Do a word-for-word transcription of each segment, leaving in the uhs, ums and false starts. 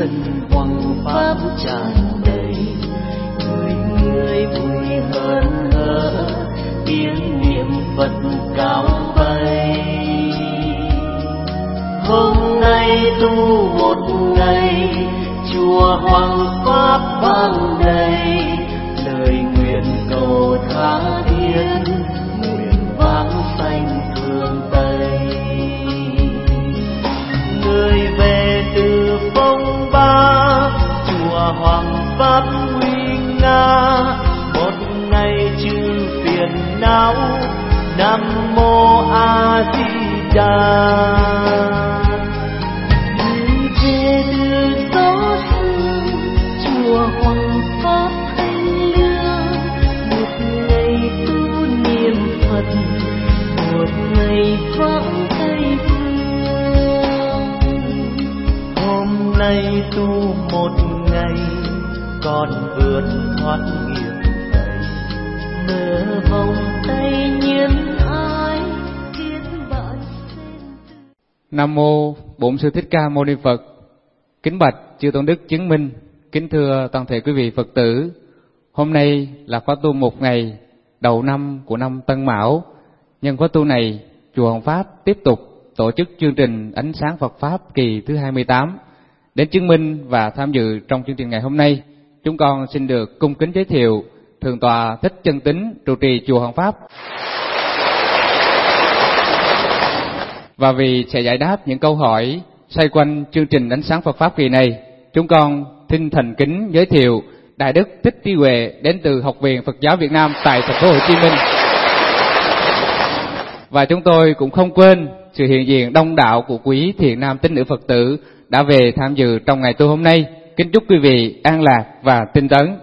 sân hoằng pháp tràn đầy, người người vui hớn hở tiếng niệm Phật cao bay. Hôm nay tu một ngày, chùa Hoàng Pháp vang đầy, lời nguyện cầu tha thiết, nguyện vang xanh phương Tây. Người về từ phong ba, chùa Hoàng Pháp nguy nga, một ngày trừ phiền não, Nam Mô A Di Đà. Nay tu một ngày, con vượt thoát nghiệp này, mở vòng tay nhân ái thiết bạn. Nam mô Bổn Sư Thích Ca Mâu Ni Phật. Kính bạch chư tôn đức chứng minh, kính thưa toàn thể quý vị Phật tử. Hôm nay là khóa tu một ngày đầu năm của năm Tân Mão. Nhân khóa tu này, chùa Hoàng Pháp tiếp tục tổ chức chương trình Ánh Sáng Phật Pháp kỳ thứ hai mươi tám. Đến chứng minh và tham dự trong chương trình ngày hôm nay, chúng con xin được cung kính giới thiệu Thượng tọa Thích Chân Tín trụ trì chùa Hoàng Pháp. Và vì sẽ giải đáp những câu hỏi xoay quanh chương trình Ánh Sáng Phật Pháp kỳ này, chúng con xin thành kính giới thiệu Đại đức Thích Trí Huệ đến từ Học viện Phật giáo Việt Nam tại thành phố Hồ Chí Minh. Và chúng tôi cũng không quên sự hiện diện đông đảo của quý thiện nam tín nữ Phật tử đã về tham dự trong ngày tu hôm nay. Kính chúc quý vị an lạc và tinh tấn.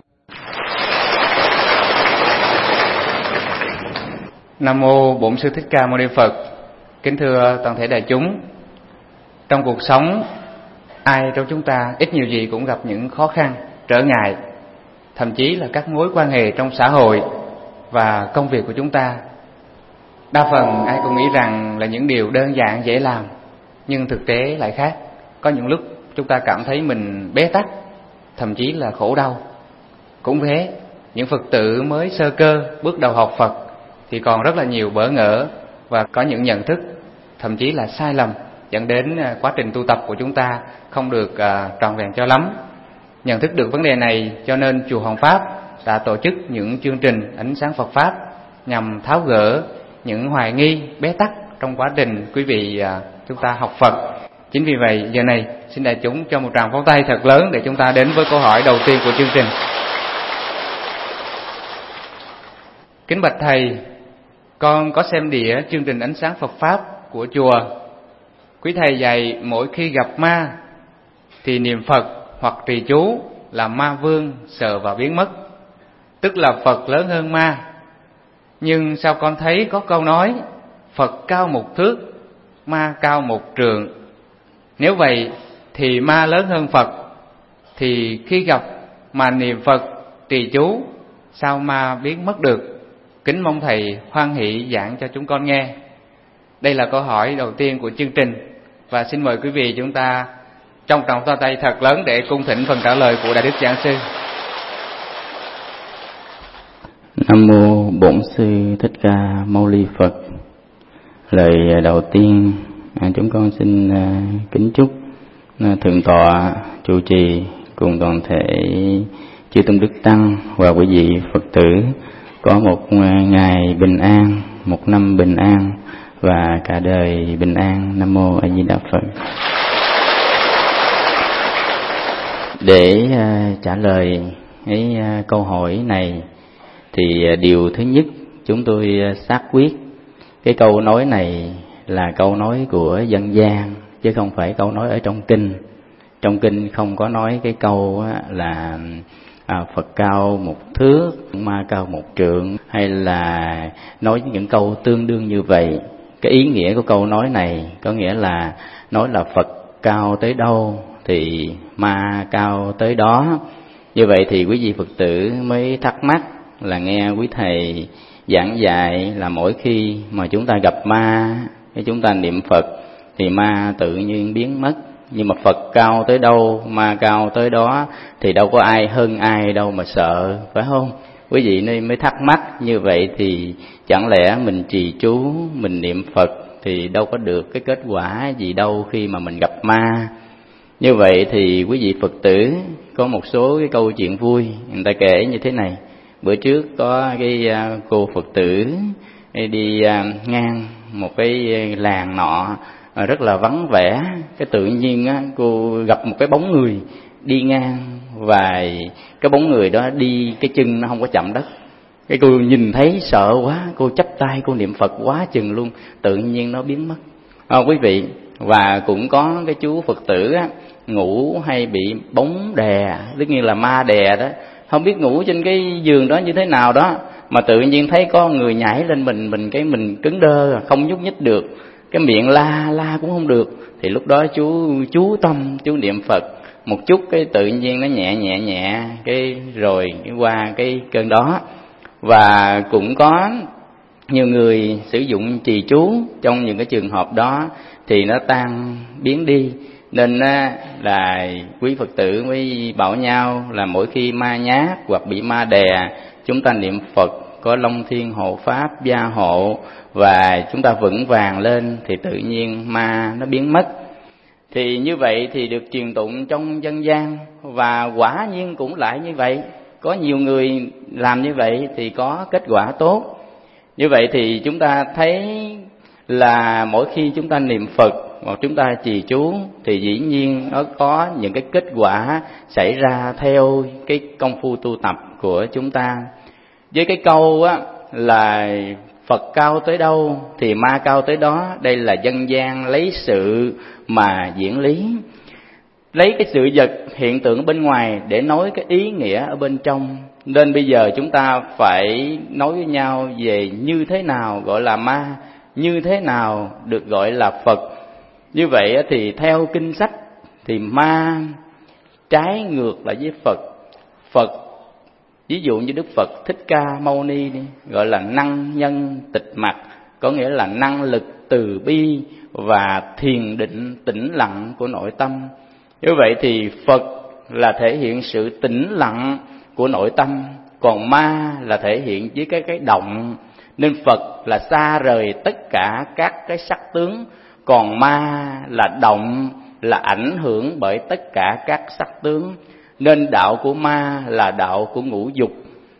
Nam mô Bổn Sư Thích Ca Mâu Ni Phật. Kính thưa toàn thể đại chúng, trong cuộc sống, ai trong chúng ta ít nhiều gì cũng gặp những khó khăn, trở ngại, thậm chí là các mối quan hệ trong xã hội và công việc của chúng ta. Đa phần ai cũng nghĩ rằng là những điều đơn giản dễ làm, nhưng thực tế lại khác. Có những lúc chúng ta cảm thấy mình bế tắc, thậm chí là khổ đau. Cũng thế, những Phật tử mới sơ cơ bước đầu học Phật thì còn rất là nhiều bỡ ngỡ và có những nhận thức thậm chí là sai lầm, dẫn đến quá trình tu tập của chúng ta không được uh, trọn vẹn cho lắm. Nhận thức được vấn đề này, cho nên chùa Hoàng Pháp đã tổ chức những chương trình Ánh Sáng Phật Pháp nhằm tháo gỡ những hoài nghi bế tắc trong quá trình quý vị uh, chúng ta học Phật. Chính vì vậy giờ này xin đại chúng cho một tràng pháo tay thật lớn để chúng ta đến với câu hỏi đầu tiên của chương trình. Kính bạch thầy, con có xem đĩa chương trình Ánh Sáng Phật Pháp của chùa. Quý thầy dạy mỗi khi gặp ma thì niệm Phật hoặc trì chú là ma vương sợ và biến mất, tức là Phật lớn hơn ma. Nhưng sao con thấy có câu nói Phật cao một thước, ma cao một trượng. Nếu vậy thì ma lớn hơn Phật, thì khi gặp mà niệm Phật trì chú sao ma biến mất được? Kính mong thầy hoan hỷ giảng cho chúng con nghe. Đây là câu hỏi đầu tiên của chương trình, và xin mời quý vị chúng ta trong tràng pháo tay thật lớn để cung thỉnh phần trả lời của Đại đức Giảng sư. Nam mô Bổn Sư Thích Ca Mâu Ni Phật. Lời đầu tiên chúng con xin kính chúc thượng tọa trụ trì cùng toàn thể chư tôn đức tăng và quý vị Phật tử có một ngày bình an, một năm bình an và cả đời bình an. Nam mô A Di Đà Phật. Để uh, trả lời cái uh, câu hỏi này thì uh, điều thứ nhất chúng tôi uh, xác quyết cái câu nói này là câu nói của dân gian chứ không phải câu nói ở trong kinh. Trong kinh không có nói cái câu uh, là À, Phật cao một thước, ma cao một trượng, hay là nói những câu tương đương như vậy. Cái ý nghĩa của câu nói này có nghĩa là nói là Phật cao tới đâu thì ma cao tới đó. Như vậy thì quý vị Phật tử mới thắc mắc là nghe quý thầy giảng dạy là mỗi khi mà chúng ta gặp ma, khi chúng ta niệm Phật thì ma tự nhiên biến mất. Nhưng mà Phật cao tới đâu, ma cao tới đó, thì đâu có ai hơn ai đâu mà sợ, phải không? Quý vị nên mới thắc mắc như vậy thì chẳng lẽ mình trì chú, mình niệm Phật thì đâu có được cái kết quả gì đâu khi mà mình gặp ma. Như vậy thì quý vị Phật tử có một số cái câu chuyện vui người ta kể như thế này. Bữa trước có cái cô Phật tử đi ngang một cái làng nọ rất là vắng vẻ, cái tự nhiên á, cô gặp một cái bóng người đi ngang, và cái bóng người đó đi cái chân nó không có chạm đất. Cái cô nhìn thấy sợ quá, cô chắp tay cô niệm Phật quá chừng luôn, tự nhiên nó biến mất. À, quý vị, và cũng có cái chú Phật tử á, ngủ hay bị bóng đè, tất nhiên là ma đè đó, không biết ngủ trên cái giường đó như thế nào đó, mà tự nhiên thấy có người nhảy lên mình, mình cái mình cứng đơ, không nhúc nhích được, cái miệng la la cũng không được. Thì lúc đó chú chú tâm chú niệm Phật một chút, cái tự nhiên nó nhẹ nhẹ nhẹ cái rồi cái qua cái cơn đó. Và cũng có nhiều người sử dụng trì chú trong những cái trường hợp đó thì nó tan biến đi. Nên là quý Phật tử mới bảo nhau là mỗi khi ma nhát hoặc bị ma đè, chúng ta niệm Phật có Long Thiên hộ pháp gia hộ và chúng ta vững vàng lên thì tự nhiên ma nó biến mất. Thì như vậy thì được truyền tụng trong dân gian, và quả nhiên cũng lại như vậy. Có nhiều người làm như vậy thì có kết quả tốt. Như vậy thì chúng ta thấy là mỗi khi chúng ta niệm Phật hoặc chúng ta trì chú thì dĩ nhiên nó có những cái kết quả xảy ra theo cái công phu tu tập của chúng ta. Với cái câu á là Phật cao tới đâu thì ma cao tới đó, đây là dân gian lấy sự mà diễn lý, lấy cái sự vật hiện tượng bên ngoài để nói cái ý nghĩa ở bên trong. Nên bây giờ chúng ta phải nói với nhau về như thế nào gọi là ma, như thế nào được gọi là Phật. Như vậy thì theo kinh sách thì ma trái ngược lại với Phật. Phật, ví dụ như Đức Phật Thích Ca Mâu Ni đi, gọi là năng nhân tịch mặc, có nghĩa là năng lực từ bi và thiền định tĩnh lặng của nội tâm. Như vậy thì Phật là thể hiện sự tĩnh lặng của nội tâm, còn ma là thể hiện với cái cái động. Nên Phật là xa rời tất cả các cái sắc tướng, còn ma là động, là ảnh hưởng bởi tất cả các sắc tướng. Nên đạo của ma là đạo của ngũ dục,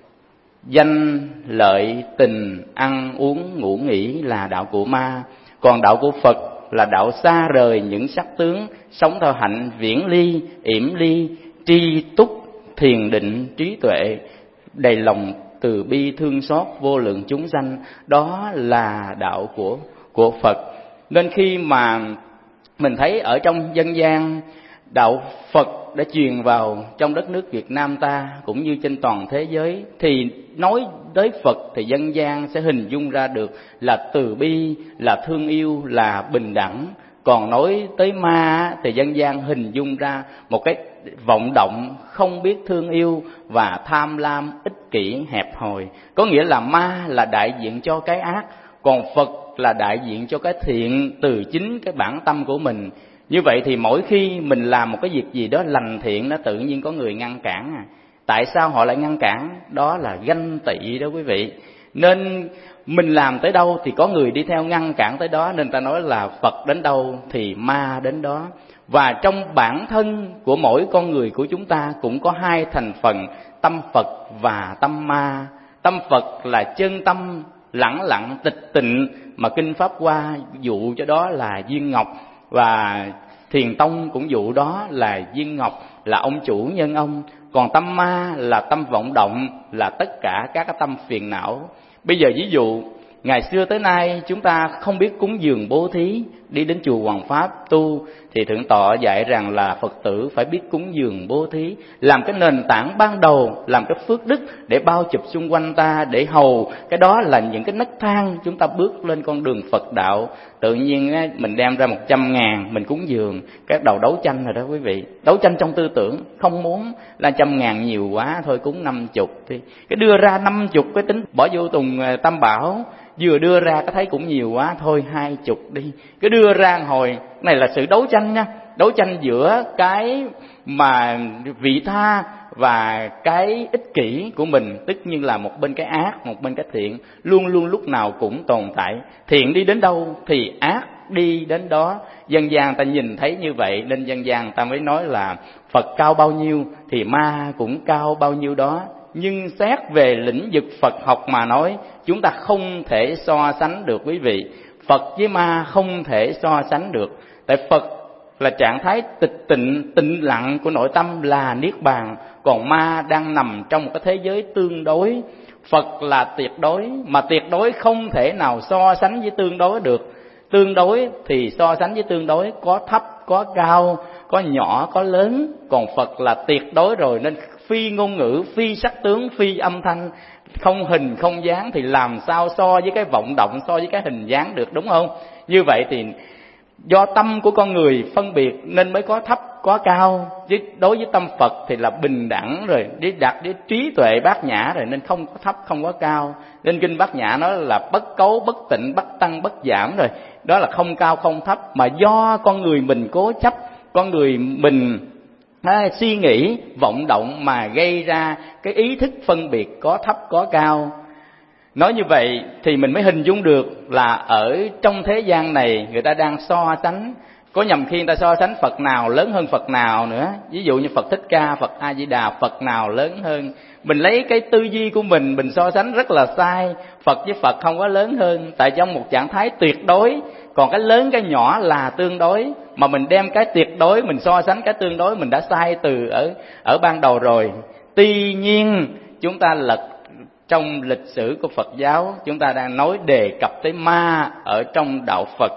danh lợi tình ăn uống ngủ nghỉ là đạo của ma. Còn đạo của Phật là đạo xa rời những sắc tướng, sống theo hạnh viễn ly, yểm ly, tri túc, thiền định, trí tuệ, đầy lòng từ bi thương xót vô lượng chúng sanh. Đó là đạo của của Phật. Nên khi mà mình thấy ở trong dân gian, đạo Phật đã truyền vào trong đất nước Việt Nam ta cũng như trên toàn thế giới, thì nói tới Phật thì dân gian sẽ hình dung ra được là từ bi, là thương yêu, là bình đẳng. Còn nói tới ma thì dân gian hình dung ra một cái vọng động, không biết thương yêu và tham lam, ích kỷ, hẹp hòi. Có nghĩa là ma là đại diện cho cái ác, còn Phật là đại diện cho cái thiện từ chính cái bản tâm của mình. Như vậy thì mỗi khi mình làm một cái việc gì đó lành thiện, nó tự nhiên có người ngăn cản. À, tại sao họ lại ngăn cản? Đó là ganh tị đó quý vị. Nên mình làm tới đâu thì có người đi theo ngăn cản tới đó. Nên ta nói là Phật đến đâu thì ma đến đó. Và trong bản thân của mỗi con người của chúng ta cũng có hai thành phần, tâm Phật và tâm ma. Tâm Phật là chân tâm lẳng lặng tịch tịnh, mà Kinh Pháp Hoa dụ cho đó là viên ngọc, và Thiền Tông cũng dụ đó là viên ngọc, là ông chủ nhân ông. Còn tâm ma là tâm vọng động, là tất cả các cái tâm phiền não. Bây giờ ví dụ ngày xưa tới nay chúng ta không biết cúng dường bố thí, đi đến chùa Hoàng Pháp tu thì Thượng Tọa dạy rằng là Phật tử phải biết cúng dường bố thí, làm cái nền tảng ban đầu, làm cái phước đức để bao chụp xung quanh ta, để hầu. Cái đó là những cái nấc thang chúng ta bước lên con đường Phật đạo. Tự nhiên mình đem ra một trăm ngàn mình cúng dường, cái đầu đấu tranh rồi đó quý vị. Đấu tranh trong tư tưởng, không muốn là trăm ngàn nhiều quá, thôi cúng năm chục thì cái đưa ra năm chục, cái tính bỏ vô Tùng Tam Bảo. Vừa đưa ra cái thấy cũng nhiều quá, thôi hai chục đi. Cái đưa ra hồi này là sự đấu tranh nha. đấu tranh giữa cái mà vị tha và cái ích kỷ của mình, tức như là một bên cái ác, một bên cái thiện, luôn luôn lúc nào cũng tồn tại. Thiện đi đến đâu thì ác đi đến đó. Dân gian ta nhìn thấy như vậy nên dân gian ta mới nói là Phật cao bao nhiêu thì ma cũng cao bao nhiêu đó. Nhưng xét về lĩnh vực Phật học mà nói, chúng ta không thể so sánh được quý vị. Phật với ma không thể so sánh được. Tại Phật là trạng thái tịch tịnh, tĩnh lặng của nội tâm là niết bàn, còn ma đang nằm trong một cái thế giới tương đối. Phật là tuyệt đối, mà tuyệt đối không thể nào so sánh với tương đối được. Tương đối thì so sánh với tương đối, có thấp, có cao, có nhỏ, có lớn. Còn Phật là tuyệt đối rồi, nên phi ngôn ngữ, phi sắc tướng, phi âm thanh, không hình không dáng, thì làm sao so với cái vọng động, so với cái hình dáng được, đúng không? Như vậy thì do tâm của con người phân biệt nên mới có thấp có cao, chứ đối với tâm Phật thì là bình đẳng rồi, đi đặt với trí tuệ bát nhã rồi, nên không có thấp không có cao. Nên kinh Bát Nhã nói là bất cấu bất tịnh, bất tăng bất giảm rồi, đó là không cao không thấp, mà do con người mình cố chấp, con người mình à, suy nghĩ vọng động mà gây ra cái ý thức phân biệt có thấp có cao. Nói như vậy thì mình mới hình dung được là ở trong thế gian này người ta đang so sánh. Có nhầm khi người ta so sánh Phật nào lớn hơn Phật nào nữa. Ví dụ như Phật Thích Ca, Phật A Di Đà, Phật nào lớn hơn. Mình lấy cái tư duy của mình, mình so sánh rất là sai. Phật với Phật không có lớn hơn. Tại trong một trạng thái tuyệt đối, còn cái lớn cái nhỏ là tương đối. Mà mình đem cái tuyệt đối, mình so sánh cái tương đối, mình đã sai từ ở, ở ban đầu rồi. Tuy nhiên chúng ta lật trong lịch sử của Phật giáo, chúng ta đang nói đề cập tới ma ở trong đạo Phật.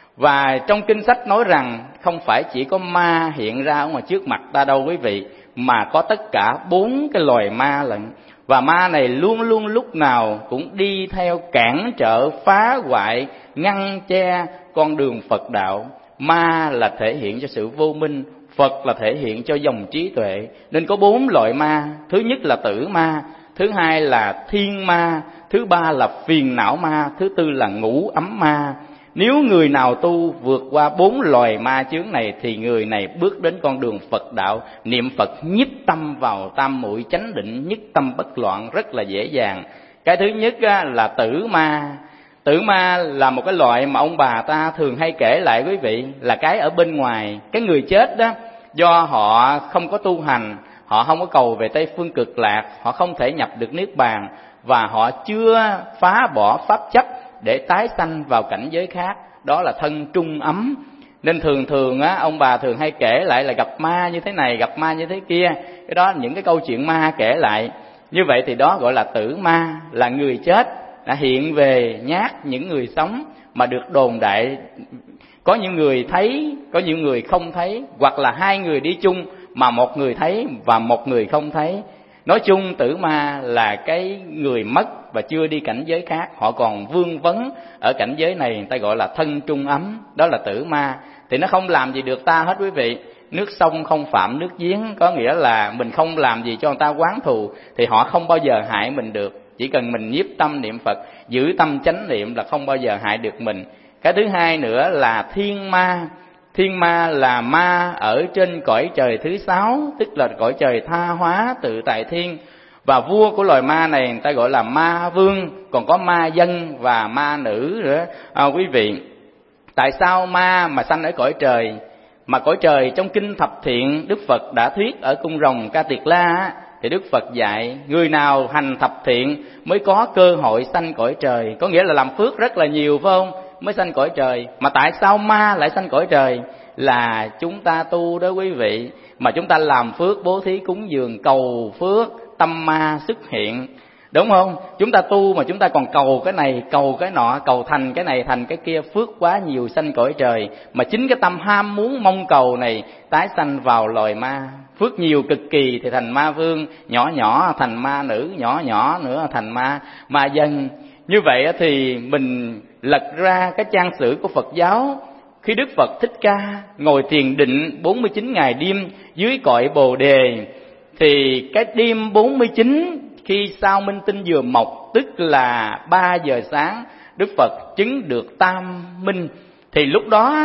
Và trong kinh sách nói rằng không phải chỉ có ma hiện ra ở ngoài trước mặt ta đâu quý vị, mà có tất cả bốn cái loài ma lận. Và ma này luôn luôn lúc nào cũng đi theo cản trở, phá hoại, ngăn che con đường Phật đạo. Ma là thể hiện cho sự vô minh, Phật là thể hiện cho dòng trí tuệ. Nên có bốn loại ma. Thứ nhất là tử ma, thứ hai là thiên ma, thứ ba là phiền não ma, thứ tư là ngũ ấm ma. Nếu người nào tu vượt qua bốn loài ma chướng này thì người này bước đến con đường Phật đạo, niệm Phật nhiếp tâm vào tam muội chánh định, nhất tâm bất loạn rất là dễ dàng. Cái thứ nhất là tử ma. Tử ma là một cái loại mà ông bà ta thường hay kể lại quý vị, là cái ở bên ngoài. Cái người chết đó, do họ không có tu hành, họ không có cầu về Tây Phương Cực Lạc, họ không thể nhập được Niết Bàn, và họ chưa phá bỏ pháp chấp để tái sanh vào cảnh giới khác, đó là thân trung ấm. Nên thường thường á, ông bà thường hay kể lại là gặp ma như thế này, gặp ma như thế kia. Cái đó những cái câu chuyện ma kể lại. Như vậy thì đó gọi là tử ma, là người chết đã hiện về nhát những người sống, mà được đồn đại có những người thấy, có những người không thấy, hoặc là hai người đi chung mà một người thấy và một người không thấy. Nói chung tử ma là cái người mất và chưa đi cảnh giới khác, họ còn vương vấn ở cảnh giới này, người ta gọi là thân trung ấm, đó là tử ma. Thì nó không làm gì được ta hết quý vị. Nước sông không phạm nước giếng, có nghĩa là mình không làm gì cho người ta oán thù thì họ không bao giờ hại mình được. Chỉ cần mình nhiếp tâm niệm Phật, giữ tâm chánh niệm là không bao giờ hại được mình. Cái thứ hai nữa là thiên ma. Thiên ma là ma ở trên cõi trời thứ sáu, tức là cõi trời tha hóa tự tại thiên. Và vua của loài ma này người ta gọi là ma vương, còn có ma dân và ma nữ nữa. À, quý vị, tại sao ma mà sanh ở cõi trời? Mà cõi trời trong kinh Thập Thiện Đức Phật đã thuyết ở cung rồng Ca Tiệt La, thì Đức Phật dạy người nào hành thập thiện mới có cơ hội sanh cõi trời. Có nghĩa là làm phước rất là nhiều phải không, mới sanh cõi trời. Mà tại sao ma lại sanh cõi trời? Là chúng ta tu đó quý vị, mà chúng ta làm phước, bố thí cúng dường, cầu phước, tâm ma xuất hiện, đúng không? Chúng ta tu mà chúng ta còn cầu cái này, cầu cái nọ, cầu thành cái này, thành cái kia, phước quá nhiều sanh cõi trời. Mà chính cái tâm ham muốn mong cầu này tái sanh vào loài ma. Phước nhiều cực kỳ thì thành ma vương, nhỏ nhỏ thành ma nữ, nhỏ nhỏ nữa thành ma ma dân. Như vậy thì mình lật ra cái trang sử của Phật giáo. Khi Đức Phật Thích Ca ngồi thiền định bốn mươi chín ngày đêm dưới cội Bồ Đề, thì cái đêm bốn mươi chín khi sao minh tinh vừa mọc, tức là ba giờ sáng, Đức Phật chứng được tam minh. Thì lúc đó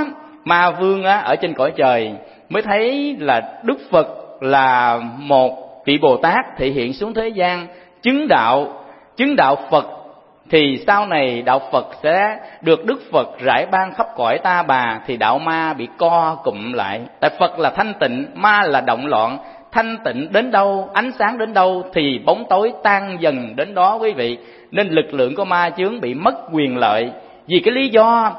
ma vương á ở trên cõi trời mới thấy là Đức Phật là một vị Bồ Tát thể hiện xuống thế gian chứng đạo, chứng đạo Phật, thì sau này đạo Phật sẽ được Đức Phật rải ban khắp cõi ta bà, thì đạo ma bị co cụm lại. Tại Phật là thanh tịnh, ma là động loạn. Thanh tịnh đến đâu, ánh sáng đến đâu thì bóng tối tan dần đến đó quý vị. Nên lực lượng của ma chướng bị mất quyền lợi. Vì cái lý do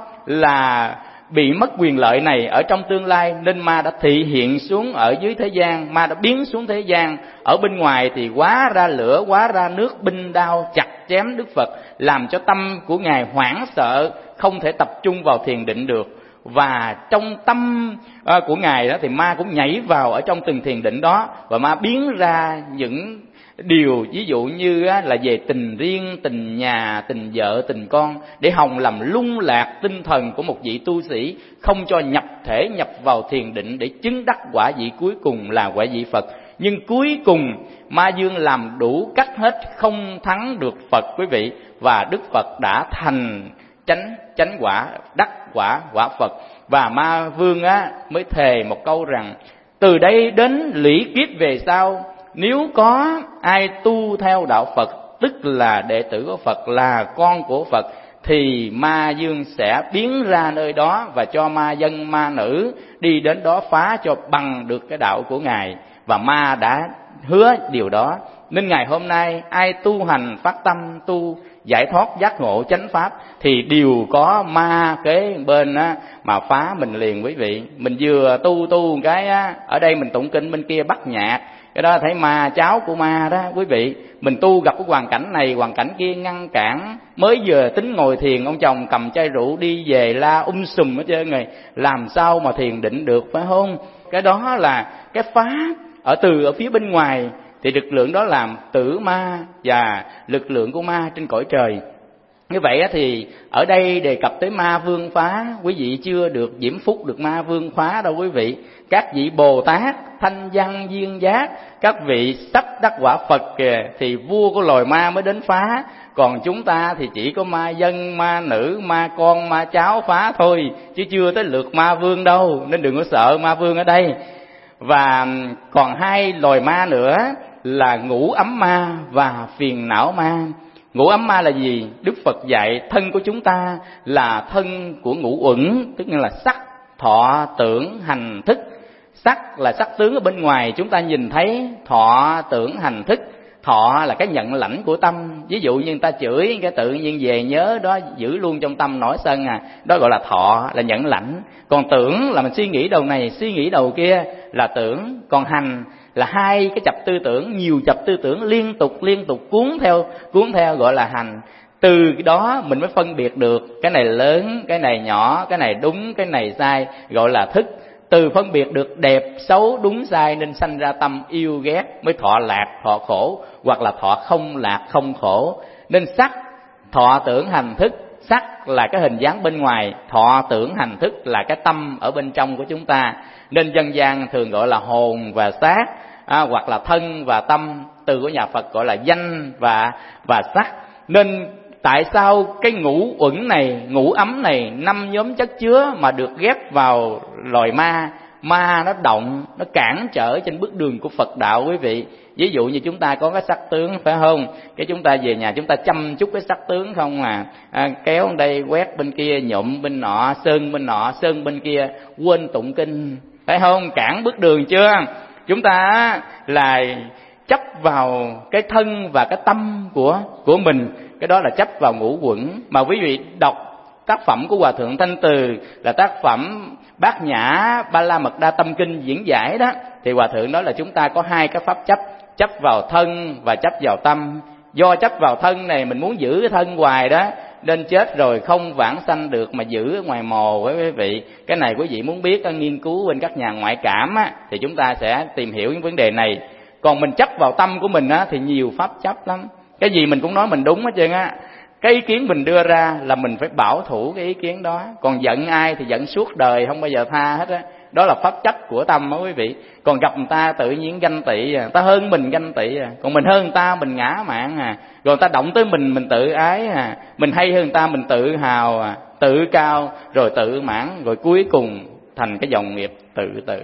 là bị mất quyền lợi này ở trong tương lai, nên ma đã thị hiện xuống ở dưới thế gian, ma đã biến xuống thế gian. Ở bên ngoài thì hóa ra lửa, hóa ra nước, binh đao chặt chém Đức Phật, làm cho tâm của Ngài hoảng sợ, không thể tập trung vào thiền định được. Và trong tâm của Ngài đó thì ma cũng nhảy vào ở trong từng thiền định đó, và ma biến ra những điều ví dụ như là về tình riêng, tình nhà, tình vợ, tình con, để hòng làm lung lạc tinh thần của một vị tu sĩ, không cho nhập thể, nhập vào thiền định để chứng đắc quả vị cuối cùng là quả vị Phật. Nhưng cuối cùng ma dương làm đủ cách hết, không thắng được Phật quý vị, và Đức Phật đã thành chánh chánh quả, đắc quả quả Phật. Và ma vương á mới thề một câu rằng từ đây đến lũy kiếp về sau, nếu có ai tu theo đạo Phật, tức là đệ tử của Phật, là con của Phật, thì ma dương sẽ biến ra nơi đó và cho ma dân ma nữ đi đến đó phá cho bằng được cái đạo của Ngài. Và ma đã hứa điều đó. Nên ngày hôm nay ai tu hành phát tâm tu giải thoát giác ngộ chánh pháp thì đều có ma kế bên á mà phá mình liền quý vị. Mình vừa tu tu cái á, ở đây mình tụng kinh, bên kia bắt nhạc, cái đó thấy ma, cháu của ma đó quý vị. Mình tu gặp cái hoàn cảnh này, hoàn cảnh kia ngăn cản. Mới vừa tính ngồi thiền, ông chồng cầm chai rượu đi về la um sùm hết trơn rồi, làm sao mà thiền định được, phải không? Cái đó là cái pháp ở từ ở phía bên ngoài, thì lực lượng đó làm tử ma và lực lượng của ma trên cõi trời. Như vậy thì ở đây đề cập tới ma vương phá, quý vị chưa được diễm phúc được ma vương phá đâu quý vị. Các vị Bồ Tát, Thanh Văn, Duyên Giác, các vị sắp đắc quả Phật kìa, thì vua của loài ma mới đến phá. Còn chúng ta thì chỉ có ma dân, ma nữ, ma con, ma cháu phá thôi, chứ chưa tới lượt ma vương đâu. Nên đừng có sợ ma vương ở đây. Và còn hai loài ma nữa là ngũ ấm ma và phiền não ma. Ngũ ấm ma là gì? Đức Phật dạy thân của chúng ta là thân của ngũ uẩn, tức là sắc, thọ, tưởng, hành, thức. Sắc là sắc tướng ở bên ngoài chúng ta nhìn thấy, thọ, tưởng, hành, thức. Thọ là cái nhận lãnh của tâm. Ví dụ như người ta chửi cái tự nhiên về nhớ đó, giữ luôn trong tâm nổi sân à, đó gọi là thọ, là nhận lãnh. Còn tưởng là mình suy nghĩ đầu này, suy nghĩ đầu kia là tưởng. Còn hành là hai cái chập tư tưởng, nhiều chập tư tưởng liên tục liên tục cuốn theo cuốn theo gọi là hành. Từ đó mình mới phân biệt được cái này lớn, cái này nhỏ, cái này đúng, cái này sai, gọi là thức. Từ phân biệt được đẹp, xấu, đúng, sai nên sanh ra tâm yêu ghét, mới thọ lạc, thọ khổ, hoặc là thọ không lạc, không khổ. Nên sắc, thọ, tưởng, hành, thức. Sắc là cái hình dáng bên ngoài, thọ, tưởng, hành, thức là cái tâm ở bên trong của chúng ta. Nên dân gian thường gọi là hồn và xác, à, hoặc là thân và tâm. Từ của nhà Phật gọi là danh và và sắc. Nên tại sao cái ngũ uẩn này, ngũ ấm này, năm nhóm chất chứa mà được ghép vào loài ma, ma nó động, nó cản trở trên bước đường của Phật đạo quý vị. Ví dụ như chúng ta có cái sắc tướng, phải không? Cái chúng ta về nhà chúng ta chăm chút cái sắc tướng không à, à kéo đây quét bên kia, nhuộm bên nọ, sơn bên nọ, sơn bên kia, quên tụng kinh, phải không? Cản bước đường chưa? Chúng ta là chấp vào cái thân và cái tâm của của mình, cái đó là chấp vào ngũ uẩn. Mà quý vị đọc tác phẩm của Hòa Thượng Thanh Từ là tác phẩm Bát Nhã Ba La Mật Đa Tâm Kinh diễn giải đó, thì Hòa Thượng nói là chúng ta có hai cái pháp chấp, chấp vào thân và chấp vào tâm. Do chấp vào thân này mình muốn giữ cái thân hoài đó, nên chết rồi không vãng sanh được mà giữ ở ngoài mồ quý vị. Cái này quý vị muốn biết nghiên cứu bên các nhà ngoại cảm á, thì chúng ta sẽ tìm hiểu những vấn đề này. Còn mình chấp vào tâm của mình á, thì nhiều pháp chấp lắm. Cái gì mình cũng nói mình đúng hết trơn á. Cái ý kiến mình đưa ra là mình phải bảo thủ cái ý kiến đó. Còn giận ai thì giận suốt đời, không bao giờ tha hết á. Đó là pháp chấp của tâm đó quý vị. Còn gặp người ta tự nhiên ganh tị à, ta hơn mình ganh tị à, còn mình hơn người ta mình ngã mạn à, rồi người ta động tới mình mình tự ái à, mình hay hơn người ta mình tự hào à, tự cao rồi tự mãn, rồi cuối cùng thành cái dòng nghiệp tự tử.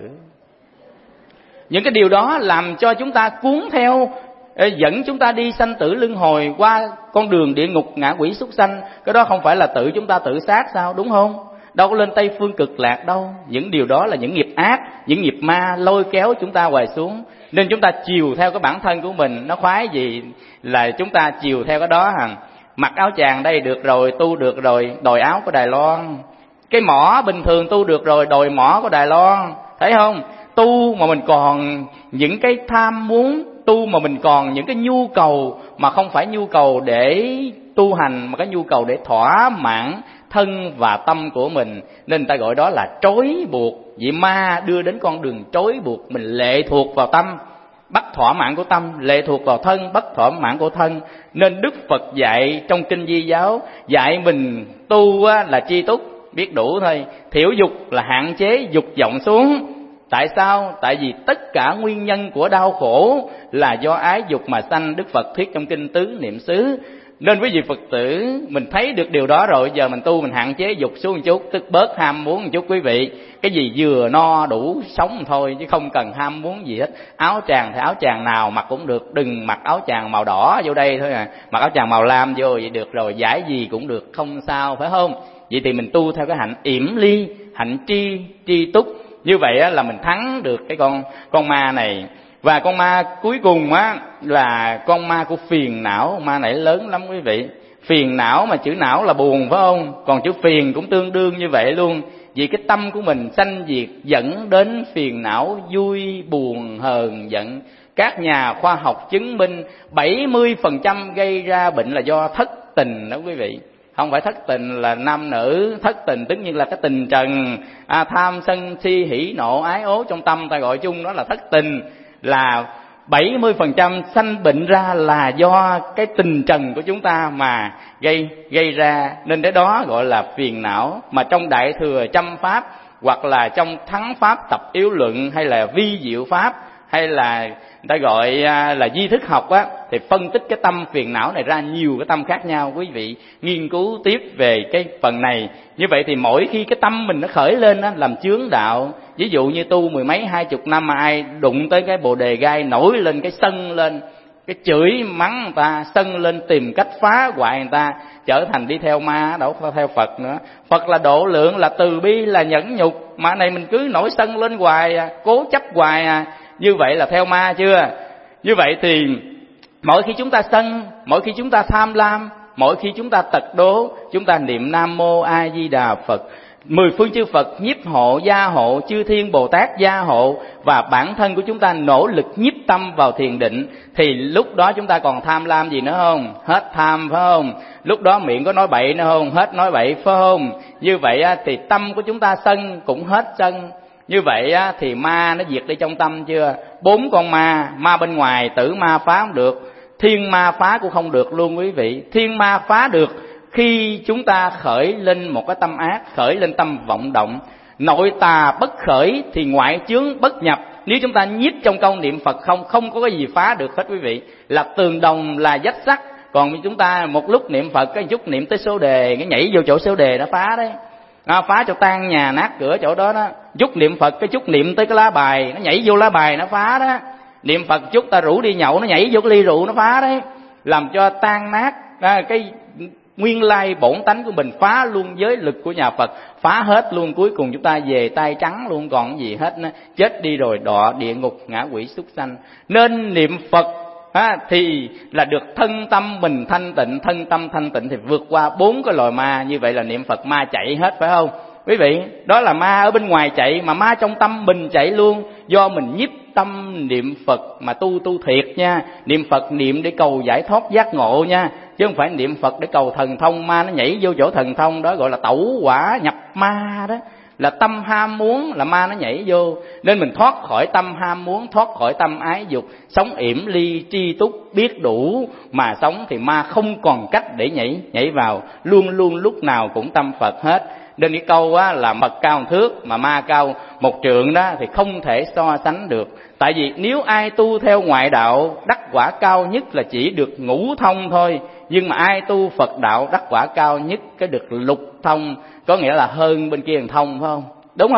Những cái điều đó làm cho chúng ta cuốn theo, dẫn chúng ta đi sanh tử luân hồi qua con đường địa ngục ngạ quỷ súc sanh. Cái đó không phải là tự chúng ta tự sát sao, đúng không? Đâu có lên Tây Phương Cực Lạc đâu. Những điều đó là những nghiệp ác, những nghiệp ma lôi kéo chúng ta hoài xuống. Nên chúng ta chiều theo cái bản thân của mình, nó khoái gì là chúng ta chiều theo cái đó hả? Mặc áo chàng đây được rồi, tu được rồi, đòi áo của Đài Loan. Cái mỏ bình thường tu được rồi, đòi mỏ của Đài Loan. Thấy không? Tu mà mình còn những cái tham muốn, tu mà mình còn những cái nhu cầu mà không phải nhu cầu để tu hành, mà cái nhu cầu để thỏa mãn thân và tâm của mình. Nên người ta gọi đó là trói buộc. Vì ma đưa đến con đường trói buộc mình, lệ thuộc vào tâm, bắt thỏa mãn của tâm, lệ thuộc vào thân, bắt thỏa mãn của thân. Nên Đức Phật dạy trong Kinh Di Giáo, dạy mình tu là tri túc, biết đủ thôi. Thiểu dục là hạn chế dục vọng xuống. Tại sao? Tại vì tất cả nguyên nhân của đau khổ là do ái dục mà sanh. Đức Phật thuyết trong Kinh Tứ Niệm Xứ. Nên quý vị Phật tử, mình thấy được điều đó rồi, giờ mình tu mình hạn chế dục xuống một chút, tức bớt ham muốn một chút quý vị. Cái gì vừa no đủ sống thôi, chứ không cần ham muốn gì hết. Áo tràng thì áo tràng nào mặc cũng được, đừng mặc áo tràng màu đỏ vô đây thôi à. Mặc áo tràng màu lam vô vậy được rồi, giải gì cũng được, không sao, phải không? Vậy thì mình tu theo cái hạnh yểm ly, hạnh tri, tri túc. Như vậy là mình thắng được cái con con ma này. Và con ma cuối cùng á là con ma của phiền não. Ma này lớn lắm quý vị. Phiền não mà chữ não là buồn phải không? Còn chữ phiền cũng tương đương như vậy luôn. Vì cái tâm của mình sanh diệt dẫn đến phiền não, vui, buồn, hờn, giận. Các nhà khoa học chứng minh bảy mươi phần trăm gây ra bệnh là do thất tình đó quý vị. Không phải thất tình là nam nữ, thất tình tất nhiên là cái tình trần, à, tham sân si hỉ nộ ái ố trong tâm, ta gọi chung đó là thất tình. Là bảy mươi phần trăm sanh bệnh ra là do cái tình trần của chúng ta mà gây gây ra. Nên cái đó gọi là phiền não. Mà trong Đại Thừa Châm Pháp, hoặc là trong Thắng Pháp Tập Yếu Luận, hay là Vi Diệu Pháp, hay là người ta gọi là di thức học á, thì phân tích cái tâm phiền não này ra nhiều cái tâm khác nhau. Quý vị nghiên cứu tiếp về cái phần này. Như vậy thì mỗi khi cái tâm mình nó khởi lên á, làm chướng đạo. Ví dụ như tu mười mấy hai chục năm mà ai đụng tới cái bồ đề gai nổi lên, cái sân lên, cái chửi mắng người ta, sân lên tìm cách phá hoại người ta, trở thành đi theo ma, đâu có theo Phật nữa. Phật là độ lượng, là từ bi, là nhẫn nhục. Mà này mình cứ nổi sân lên hoài à, cố chấp hoài à, như vậy là theo ma chưa? Như vậy thì mỗi khi chúng ta sân, mỗi khi chúng ta tham lam, mỗi khi chúng ta tật đố, chúng ta niệm Nam Mô A Di Đà Phật, mười phương chư Phật nhiếp hộ, gia hộ, chư thiên Bồ Tát gia hộ, và bản thân của chúng ta nỗ lực nhiếp tâm vào thiền định, thì lúc đó chúng ta còn tham lam gì nữa không? Hết tham phải không? Lúc đó miệng có nói bậy nữa không? Hết nói bậy phải không? Như vậy thì tâm của chúng ta sân cũng hết sân. Như vậy thì ma nó diệt đi trong tâm chưa? Bốn con ma, ma bên ngoài tử ma phá không được, thiên ma phá cũng không được luôn quý vị. Thiên ma phá được khi chúng ta khởi lên một cái tâm ác, khởi lên tâm vọng động. Nội tà bất khởi thì ngoại chướng bất nhập. Nếu chúng ta nhiếp trong câu niệm Phật không, không có cái gì phá được hết quý vị. Là tường đồng, là vách sắt. Còn chúng ta một lúc niệm Phật, cái chút niệm tới số đề, cái nhảy vô chỗ số đề nó phá đấy. À, phá cho tan nhà nát cửa chỗ đó đó. Chút niệm Phật, cái chút niệm tới cái lá bài, nó nhảy vô lá bài nó phá đó. Niệm Phật chút ta rủ đi nhậu, nó nhảy vô cái ly rượu nó phá đấy. Làm cho tan nát à, cái nguyên lai bổn tánh của mình, phá luôn giới lực của nhà Phật, phá hết luôn. Cuối cùng chúng ta về tay trắng luôn, còn cái gì hết nữa. Chết đi rồi đọa địa ngục ngã quỷ súc sanh. Nên niệm Phật à, thì là được thân tâm mình thanh tịnh. Thân tâm thanh tịnh thì vượt qua bốn cái loài ma. Như vậy là niệm Phật ma chạy hết phải không quý vị? Đó là ma ở bên ngoài chạy, mà ma trong tâm mình chạy luôn. Do mình nhiếp tâm niệm Phật mà tu tu thiệt nha. Niệm Phật niệm để cầu giải thoát giác ngộ nha, chứ không phải niệm Phật để cầu thần thông. Ma nó nhảy vô chỗ thần thông đó gọi là tẩu hỏa nhập ma đó. Là tâm ham muốn, là ma nó nhảy vô. Nên mình thoát khỏi tâm ham muốn, thoát khỏi tâm ái dục, sống yểm ly tri túc biết đủ mà sống, thì ma không còn cách để nhảy nhảy vào. Luôn luôn lúc nào cũng tâm Phật hết. Nên cái câu á, là mật cao một thước mà ma cao một trượng đó thì không thể so sánh được. Tại vì nếu ai tu theo ngoại đạo, đắc quả cao nhất là chỉ được ngũ thông thôi. Nhưng mà ai tu Phật đạo đắc quả cao nhất cái được lục thông, có nghĩa là hơn bên kia một thông phải không? Đúng không?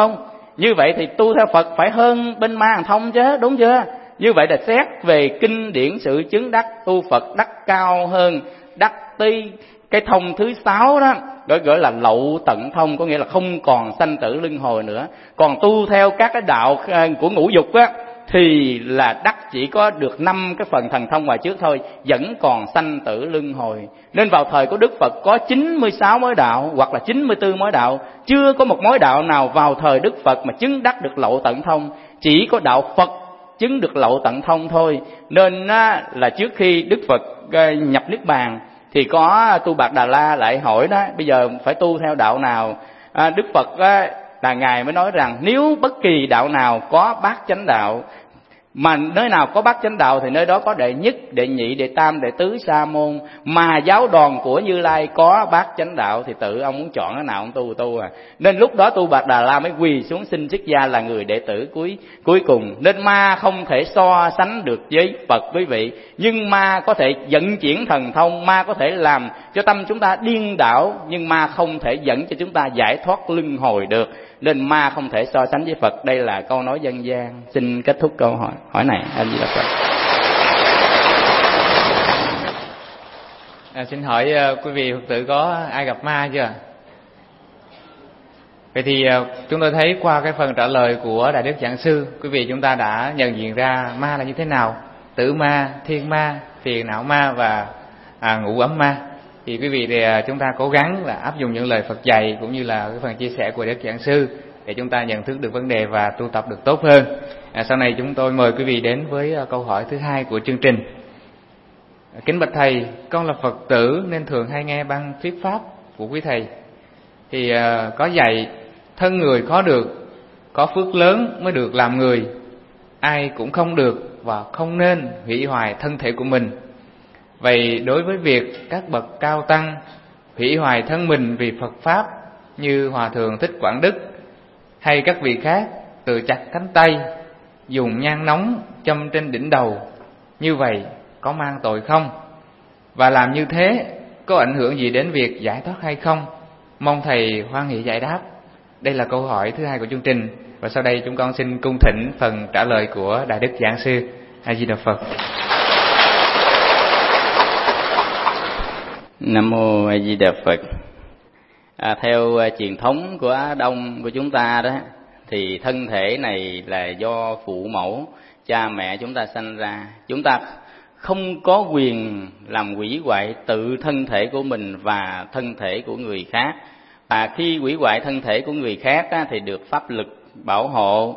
Như vậy thì tu theo Phật phải hơn bên ma Hàng Thông chứ, đúng chưa? Như vậy là xét về kinh điển sự chứng đắc, tu Phật đắc cao hơn, đắc tới cái thông thứ sáu đó, gọi gọi là lậu tận thông, có nghĩa là không còn sanh tử luân hồi nữa. Còn tu theo các cái đạo của ngũ dục á thì là đắc chỉ có được năm cái phần thần thông ngoài trước thôi, vẫn còn sanh tử luân hồi. Nên vào thời của Đức Phật có chín mươi sáu mối đạo hoặc là chín mươi tư mối đạo, chưa có một mối đạo nào vào thời Đức Phật mà chứng đắc được lậu tận thông, chỉ có đạo Phật chứng được lậu tận thông thôi. Nên á, là trước khi Đức Phật nhập Niết Bàn thì có Tu Bạt Đà La lại hỏi đó, bây giờ phải tu theo đạo nào? À, Đức Phật á, là Ngài mới nói rằng nếu bất kỳ đạo nào có bát chánh đạo, mà nơi nào có bát chánh đạo thì nơi đó có đệ nhất, đệ nhị, đệ tam, đệ tứ sa môn. Mà giáo đoàn của Như Lai có bát chánh đạo thì tự ông muốn chọn cái nào ông tu tu à. Nên lúc đó Tu Bạt Đà La mới quỳ xuống xin xuất gia là người đệ tử cuối cuối cùng. Nên ma không thể so sánh được với Phật quý vị, nhưng ma có thể vận chuyển thần thông, ma có thể làm cho tâm chúng ta điên đảo, nhưng ma không thể dẫn cho chúng ta giải thoát luân hồi được. Nên ma không thể so sánh với Phật. Đây là câu nói dân gian. Xin kết thúc câu hỏi hỏi này. A Di Đà Phật. À, xin hỏi uh, quý vị Phật tử có ai gặp ma chưa? Vậy thì uh, chúng tôi thấy qua cái phần trả lời của Đại Đức Giảng Sư, quý vị chúng ta đã nhận diện ra ma là như thế nào: tử ma, thiên ma, phiền não ma và à, ngũ ấm ma. Thì quý vị thì chúng ta cố gắng là áp dụng những lời Phật dạy cũng như là cái phần chia sẻ của Đức Giảng Sư để chúng ta nhận thức được vấn đề và tu tập được tốt hơn. À, sau này chúng tôi mời quý vị đến với câu hỏi thứ hai của chương trình. Kính bạch thầy, con là Phật tử nên thường hay nghe băng thuyết pháp của quý thầy. Thì uh, có dạy thân người khó được, có phước lớn mới được làm người. Ai cũng không được và không nên hủy hoại thân thể của mình. Vậy đối với việc các bậc cao tăng hủy hoại thân mình vì Phật Pháp như Hòa Thượng Thích Quảng Đức hay các vị khác tự chặt cánh tay, dùng nhang nóng châm trên đỉnh đầu, như vậy có mang tội không? Và làm như thế có ảnh hưởng gì đến việc giải thoát hay không? Mong thầy hoan hỷ giải đáp. Đây là câu hỏi thứ hai của chương trình. Và sau đây chúng con xin cung thỉnh phần trả lời của Đại Đức Giảng Sư. A Di Đà Phật. Nam mô A Di Đà Phật. À, theo uh, truyền thống của Á Đông của chúng ta đó, thì thân thể này là do phụ mẫu, cha mẹ chúng ta sanh ra. Chúng ta không có quyền làm hủy hoại tự thân thể của mình và thân thể của người khác. Và khi hủy hoại thân thể của người khác á, thì được pháp lực bảo hộ.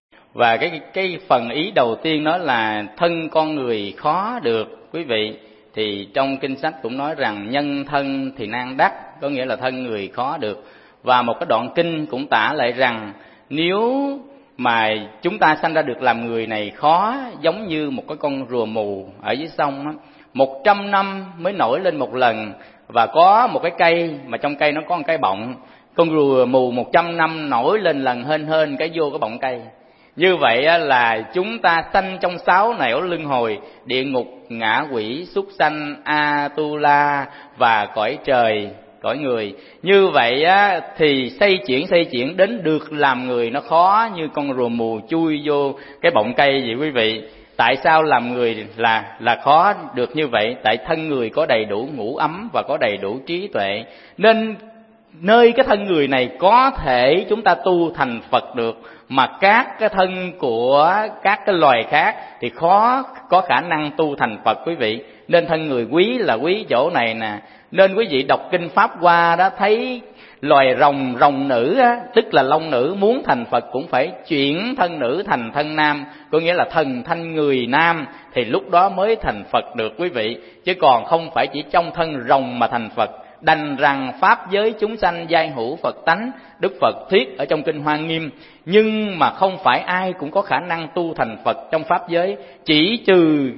Và cái cái phần ý đầu tiên đó là thân con người khó được, quý vị. Thì trong kinh sách cũng nói rằng nhân thân thì nan đắc, có nghĩa là thân người khó được. Và một cái đoạn kinh cũng tả lại rằng nếu mà chúng ta sanh ra được làm người này khó, giống như một cái con rùa mù ở dưới sông á, một trăm năm mới nổi lên một lần. Và có một cái cây mà trong cây nó có một cái bọng, con rùa mù một trăm năm nổi lên lần hên hên cái vô cái bọng cây. Như vậy là chúng ta sanh trong sáu nẻo luân hồi: địa ngục, ngạ quỷ, súc sanh, A-tu-la và cõi trời, cõi người. Như vậy á, thì xây chuyển xây chuyển đến được làm người nó khó như con rùa mù chui vô cái bọng cây vậy quý vị. Tại sao làm người là là khó được như vậy? Tại thân người có đầy đủ ngũ ấm và có đầy đủ trí tuệ. Nên nơi cái thân người này có thể chúng ta tu thành Phật được, mà các cái thân của các cái loài khác thì khó có khả năng tu thành Phật quý vị. Nên thân người quý là quý chỗ này nè. Nên quý vị đọc kinh Pháp Hoa đó, thấy loài rồng rồng nữ á, tức là long nữ, muốn thành Phật cũng phải chuyển thân nữ thành thân nam, có nghĩa là thần thân người nam, thì lúc đó mới thành Phật được quý vị. Chứ còn không phải chỉ trong thân rồng mà thành Phật. Đành rằng pháp giới chúng sanh giai hữu Phật tánh, Đức Phật thuyết ở trong kinh Hoa Nghiêm. Nhưng mà không phải ai cũng có khả năng tu thành Phật trong pháp giới, chỉ trừ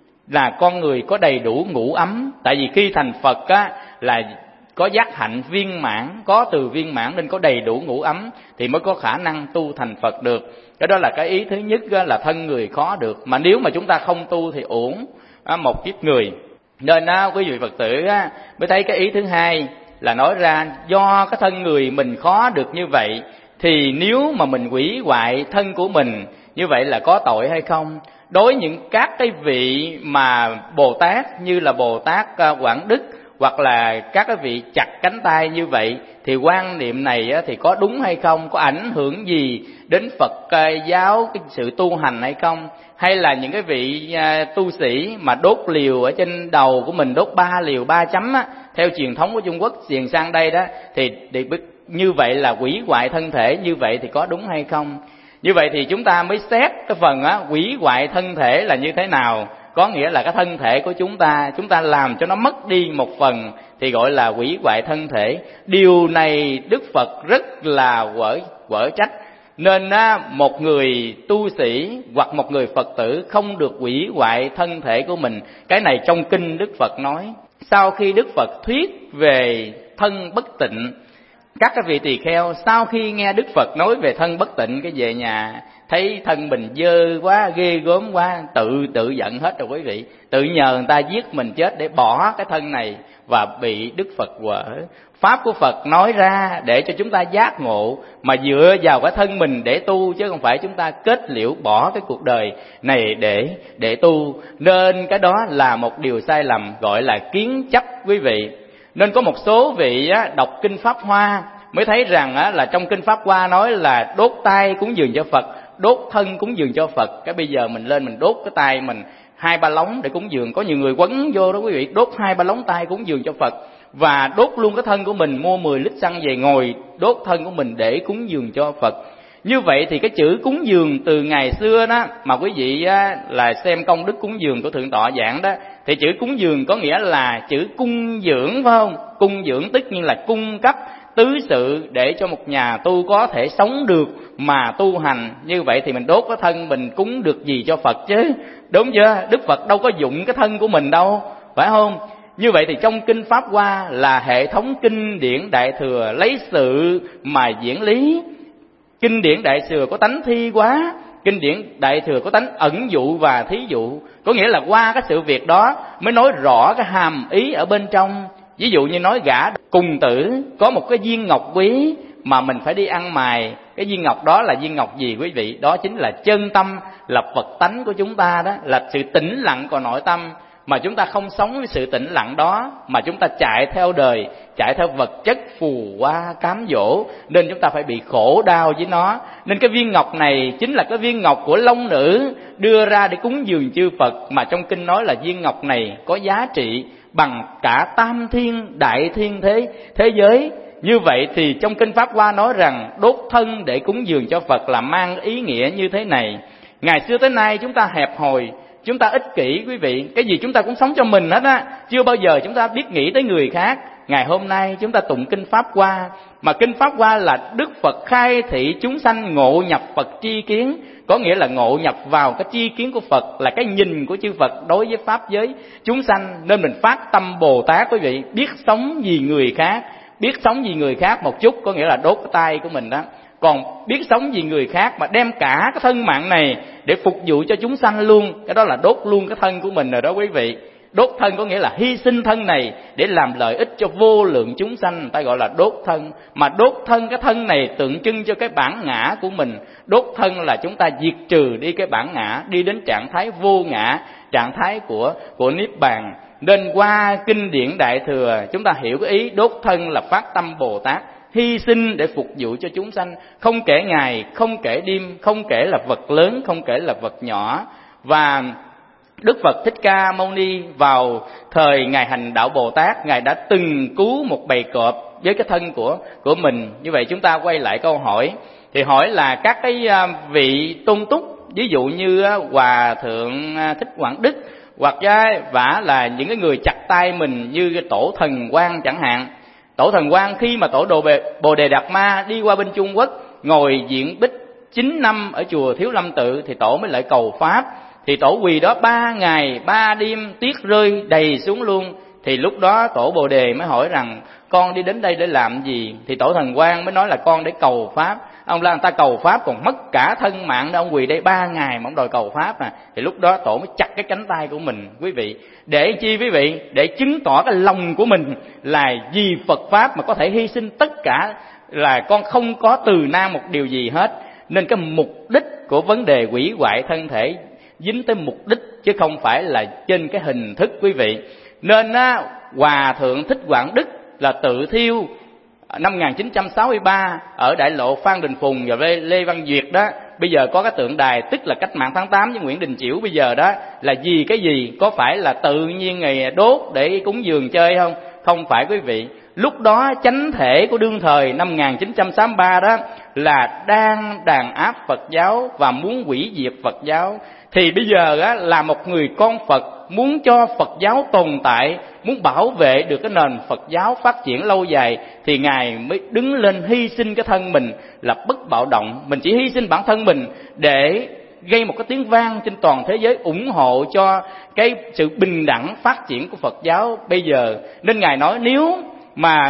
là con người có đầy đủ ngũ ấm. Tại vì khi thành Phật á, là có giác hạnh viên mãn, có từ viên mãn nên có đầy đủ ngũ ấm thì mới có khả năng tu thành Phật được. Cái đó là cái ý thứ nhất á, là thân người khó được. Mà nếu mà chúng ta không tu thì uổng một kiếp người. Nên á, quý vị Phật tử á, mới thấy cái ý thứ hai là nói ra do cái thân người mình khó được như vậy thì nếu mà mình hủy hoại thân của mình, như vậy là có tội hay không? Đối với những các cái vị mà Bồ Tát như là Bồ Tát Quảng Đức hoặc là các cái vị chặt cánh tay như vậy, thì quan niệm này thì có đúng hay không? Có ảnh hưởng gì đến Phật giáo, cái sự tu hành hay không? Hay là những cái vị tu sĩ mà đốt liều ở trên đầu của mình, đốt ba liều ba chấm á, theo truyền thống của Trung Quốc truyền sang đây đó, thì, thì như vậy là hủy hoại thân thể, như vậy thì có đúng hay không? Như vậy thì chúng ta mới xét cái phần á, hủy hoại thân thể là như thế nào. Có nghĩa là cái thân thể của chúng ta, chúng ta làm cho nó mất đi một phần thì gọi là hủy hoại thân thể. Điều này Đức Phật rất là quở, quở trách. Nên á, một người tu sĩ hoặc một người Phật tử không được hủy hoại thân thể của mình. Cái này trong kinh Đức Phật nói. Sau khi Đức Phật thuyết về thân bất tịnh, các cái vị tỳ kheo sau khi nghe Đức Phật nói về thân bất tịnh, cái về nhà thấy thân mình dơ quá, ghê gớm quá, tự tự giận hết rồi quý vị. Tự nhờ người ta giết mình chết để bỏ cái thân này, và bị Đức Phật quở. Pháp của Phật nói ra để cho chúng ta giác ngộ, mà dựa vào cái thân mình để tu, chứ không phải chúng ta kết liễu bỏ cái cuộc đời này để để tu. Nên cái đó là một điều sai lầm, gọi là kiến chấp quý vị. Nên có một số vị á, đọc kinh Pháp Hoa mới thấy rằng á, là trong kinh Pháp Hoa nói là đốt tay cúng dường cho Phật, đốt thân cúng dường cho Phật. Cái bây giờ mình lên mình đốt cái tay mình hai ba lóng để cúng dường. Có nhiều người quấn vô đó quý vị, đốt hai ba lóng tay cúng dường cho Phật, và đốt luôn cái thân của mình, mua mười lít xăng về ngồi đốt thân của mình để cúng dường cho Phật. Như vậy thì cái chữ cúng dường từ ngày xưa đó, mà quý vị á, là xem công đức cúng dường của Thượng Tọa giảng đó, thì chữ cúng dường có nghĩa là chữ cung dưỡng, phải không? Cung dưỡng tức như là cung cấp tứ sự để cho một nhà tu có thể sống được mà tu hành. Như vậy thì mình đốt cái thân mình cúng được gì cho Phật chứ, đúng chưa? Đức Phật đâu có dụng cái thân của mình đâu, phải không? Như vậy thì trong kinh Pháp Hoa là hệ thống kinh điển Đại Thừa lấy sự mà diễn lý. Kinh điển Đại Thừa có tánh thi quá, kinh điển Đại Thừa có tánh ẩn dụ và thí dụ. Có nghĩa là qua cái sự việc đó mới nói rõ cái hàm ý ở bên trong. Ví dụ như nói gã cùng tử có một cái viên ngọc quý mà mình phải đi ăn mài. Cái viên ngọc đó là viên ngọc gì quý vị? Đó chính là chân tâm, là Phật tánh của chúng ta đó, là sự tĩnh lặng của nội tâm. Mà chúng ta không sống với sự tĩnh lặng đó, mà chúng ta chạy theo đời, chạy theo vật chất phù hoa cám dỗ, nên chúng ta phải bị khổ đau với nó. Nên cái viên ngọc này chính là cái viên ngọc của Long Nữ đưa ra để cúng dường chư Phật, mà trong kinh nói là viên ngọc này có giá trị bằng cả tam thiên đại thiên thế thế giới. Như vậy thì trong kinh Pháp Hoa nói rằng đốt thân để cúng dường cho Phật là mang ý nghĩa như thế này. Ngày xưa tới nay chúng ta hẹp hòi, chúng ta ích kỷ quý vị, cái gì chúng ta cũng sống cho mình hết á, chưa bao giờ chúng ta biết nghĩ tới người khác. Ngày hôm nay chúng ta tụng kinh Pháp Hoa, mà kinh Pháp Hoa là Đức Phật khai thị chúng sanh ngộ nhập Phật tri kiến, có nghĩa là ngộ nhập vào cái tri kiến của Phật, là cái nhìn của chư Phật đối với pháp giới chúng sanh. Nên mình phát tâm Bồ Tát quý vị, biết sống vì người khác, biết sống vì người khác một chút, có nghĩa là đốt cái tay của mình đó. Còn biết sống vì người khác mà đem cả cái thân mạng này để phục vụ cho chúng sanh luôn, cái đó là đốt luôn cái thân của mình rồi đó quý vị. Đốt thân có nghĩa là hy sinh thân này để làm lợi ích cho vô lượng chúng sanh, người ta gọi là đốt thân. Mà đốt thân, cái thân này tượng trưng cho cái bản ngã của mình. Đốt thân là chúng ta diệt trừ đi cái bản ngã, đi đến trạng thái vô ngã, trạng thái của của niết bàn. Nên qua kinh điển Đại Thừa chúng ta hiểu cái ý đốt thân là phát tâm Bồ Tát, hy sinh để phục vụ cho chúng sanh, không kể ngày, không kể đêm, không kể là vật lớn, không kể là vật nhỏ. Và Đức Phật Thích Ca Mâu Ni vào thời Ngài hành đạo Bồ Tát, Ngài đã từng cứu một bầy cọp với cái thân của của mình. Như vậy chúng ta quay lại câu hỏi, thì hỏi là các cái vị tôn túc, ví dụ như Hòa Thượng Thích Quảng Đức, hoặc vả là những cái người chặt tay mình như cái Tổ Thần Quang chẳng hạn. Tổ Thần Quang khi mà Tổ Đồ Bồ Đề Đạt Ma đi qua bên Trung Quốc, ngồi diện bích chín năm ở chùa Thiếu Lâm Tự, thì Tổ mới lại cầu Pháp. Thì Tổ quỳ đó ba ngày ba đêm, tuyết rơi đầy xuống luôn. Thì lúc đó Tổ Bồ Đề mới hỏi rằng con đi đến đây để làm gì? Thì Tổ Thần Quang mới nói là con để cầu Pháp. Ông la người ta cầu Pháp còn mất cả thân mạng đó, ông quỳ đây ba ngày mà ông đòi cầu Pháp nè. Thì lúc đó Tổ mới chặt cái cánh tay của mình quý vị. Để chi quý vị? Để chứng tỏ cái lòng của mình là vì Phật Pháp mà có thể hy sinh tất cả là con không có từ nan một điều gì hết. Nên cái mục đích của vấn đề hủy hoại thân thể dính tới mục đích chứ không phải là trên cái hình thức quý vị. Nên á, Hòa Thượng Thích Quảng Đức là tự thiêu năm một nghìn chín trăm sáu mươi ba ở đại lộ Phan Đình Phùng và Lê Văn Duyệt đó. Bây giờ có cái tượng đài, tức là cách mạng tháng tám với Nguyễn Đình Chiểu bây giờ đó, là vì cái gì? Có phải là tự nhiên ngày đốt để cúng dường chơi không? Không phải quý vị. Lúc đó chánh thể của đương thời năm một nghìn chín trăm sáu mươi ba đó là đang đàn áp Phật giáo và muốn hủy diệt Phật giáo. Thì bây giờ á, là một người con Phật muốn cho Phật giáo tồn tại, muốn bảo vệ được cái nền Phật giáo phát triển lâu dài, thì Ngài mới đứng lên hy sinh cái thân mình là bất bạo động. Mình chỉ hy sinh bản thân mình để gây một cái tiếng vang trên toàn thế giới ủng hộ cho cái sự bình đẳng phát triển của Phật giáo bây giờ. Nên Ngài nói nếu mà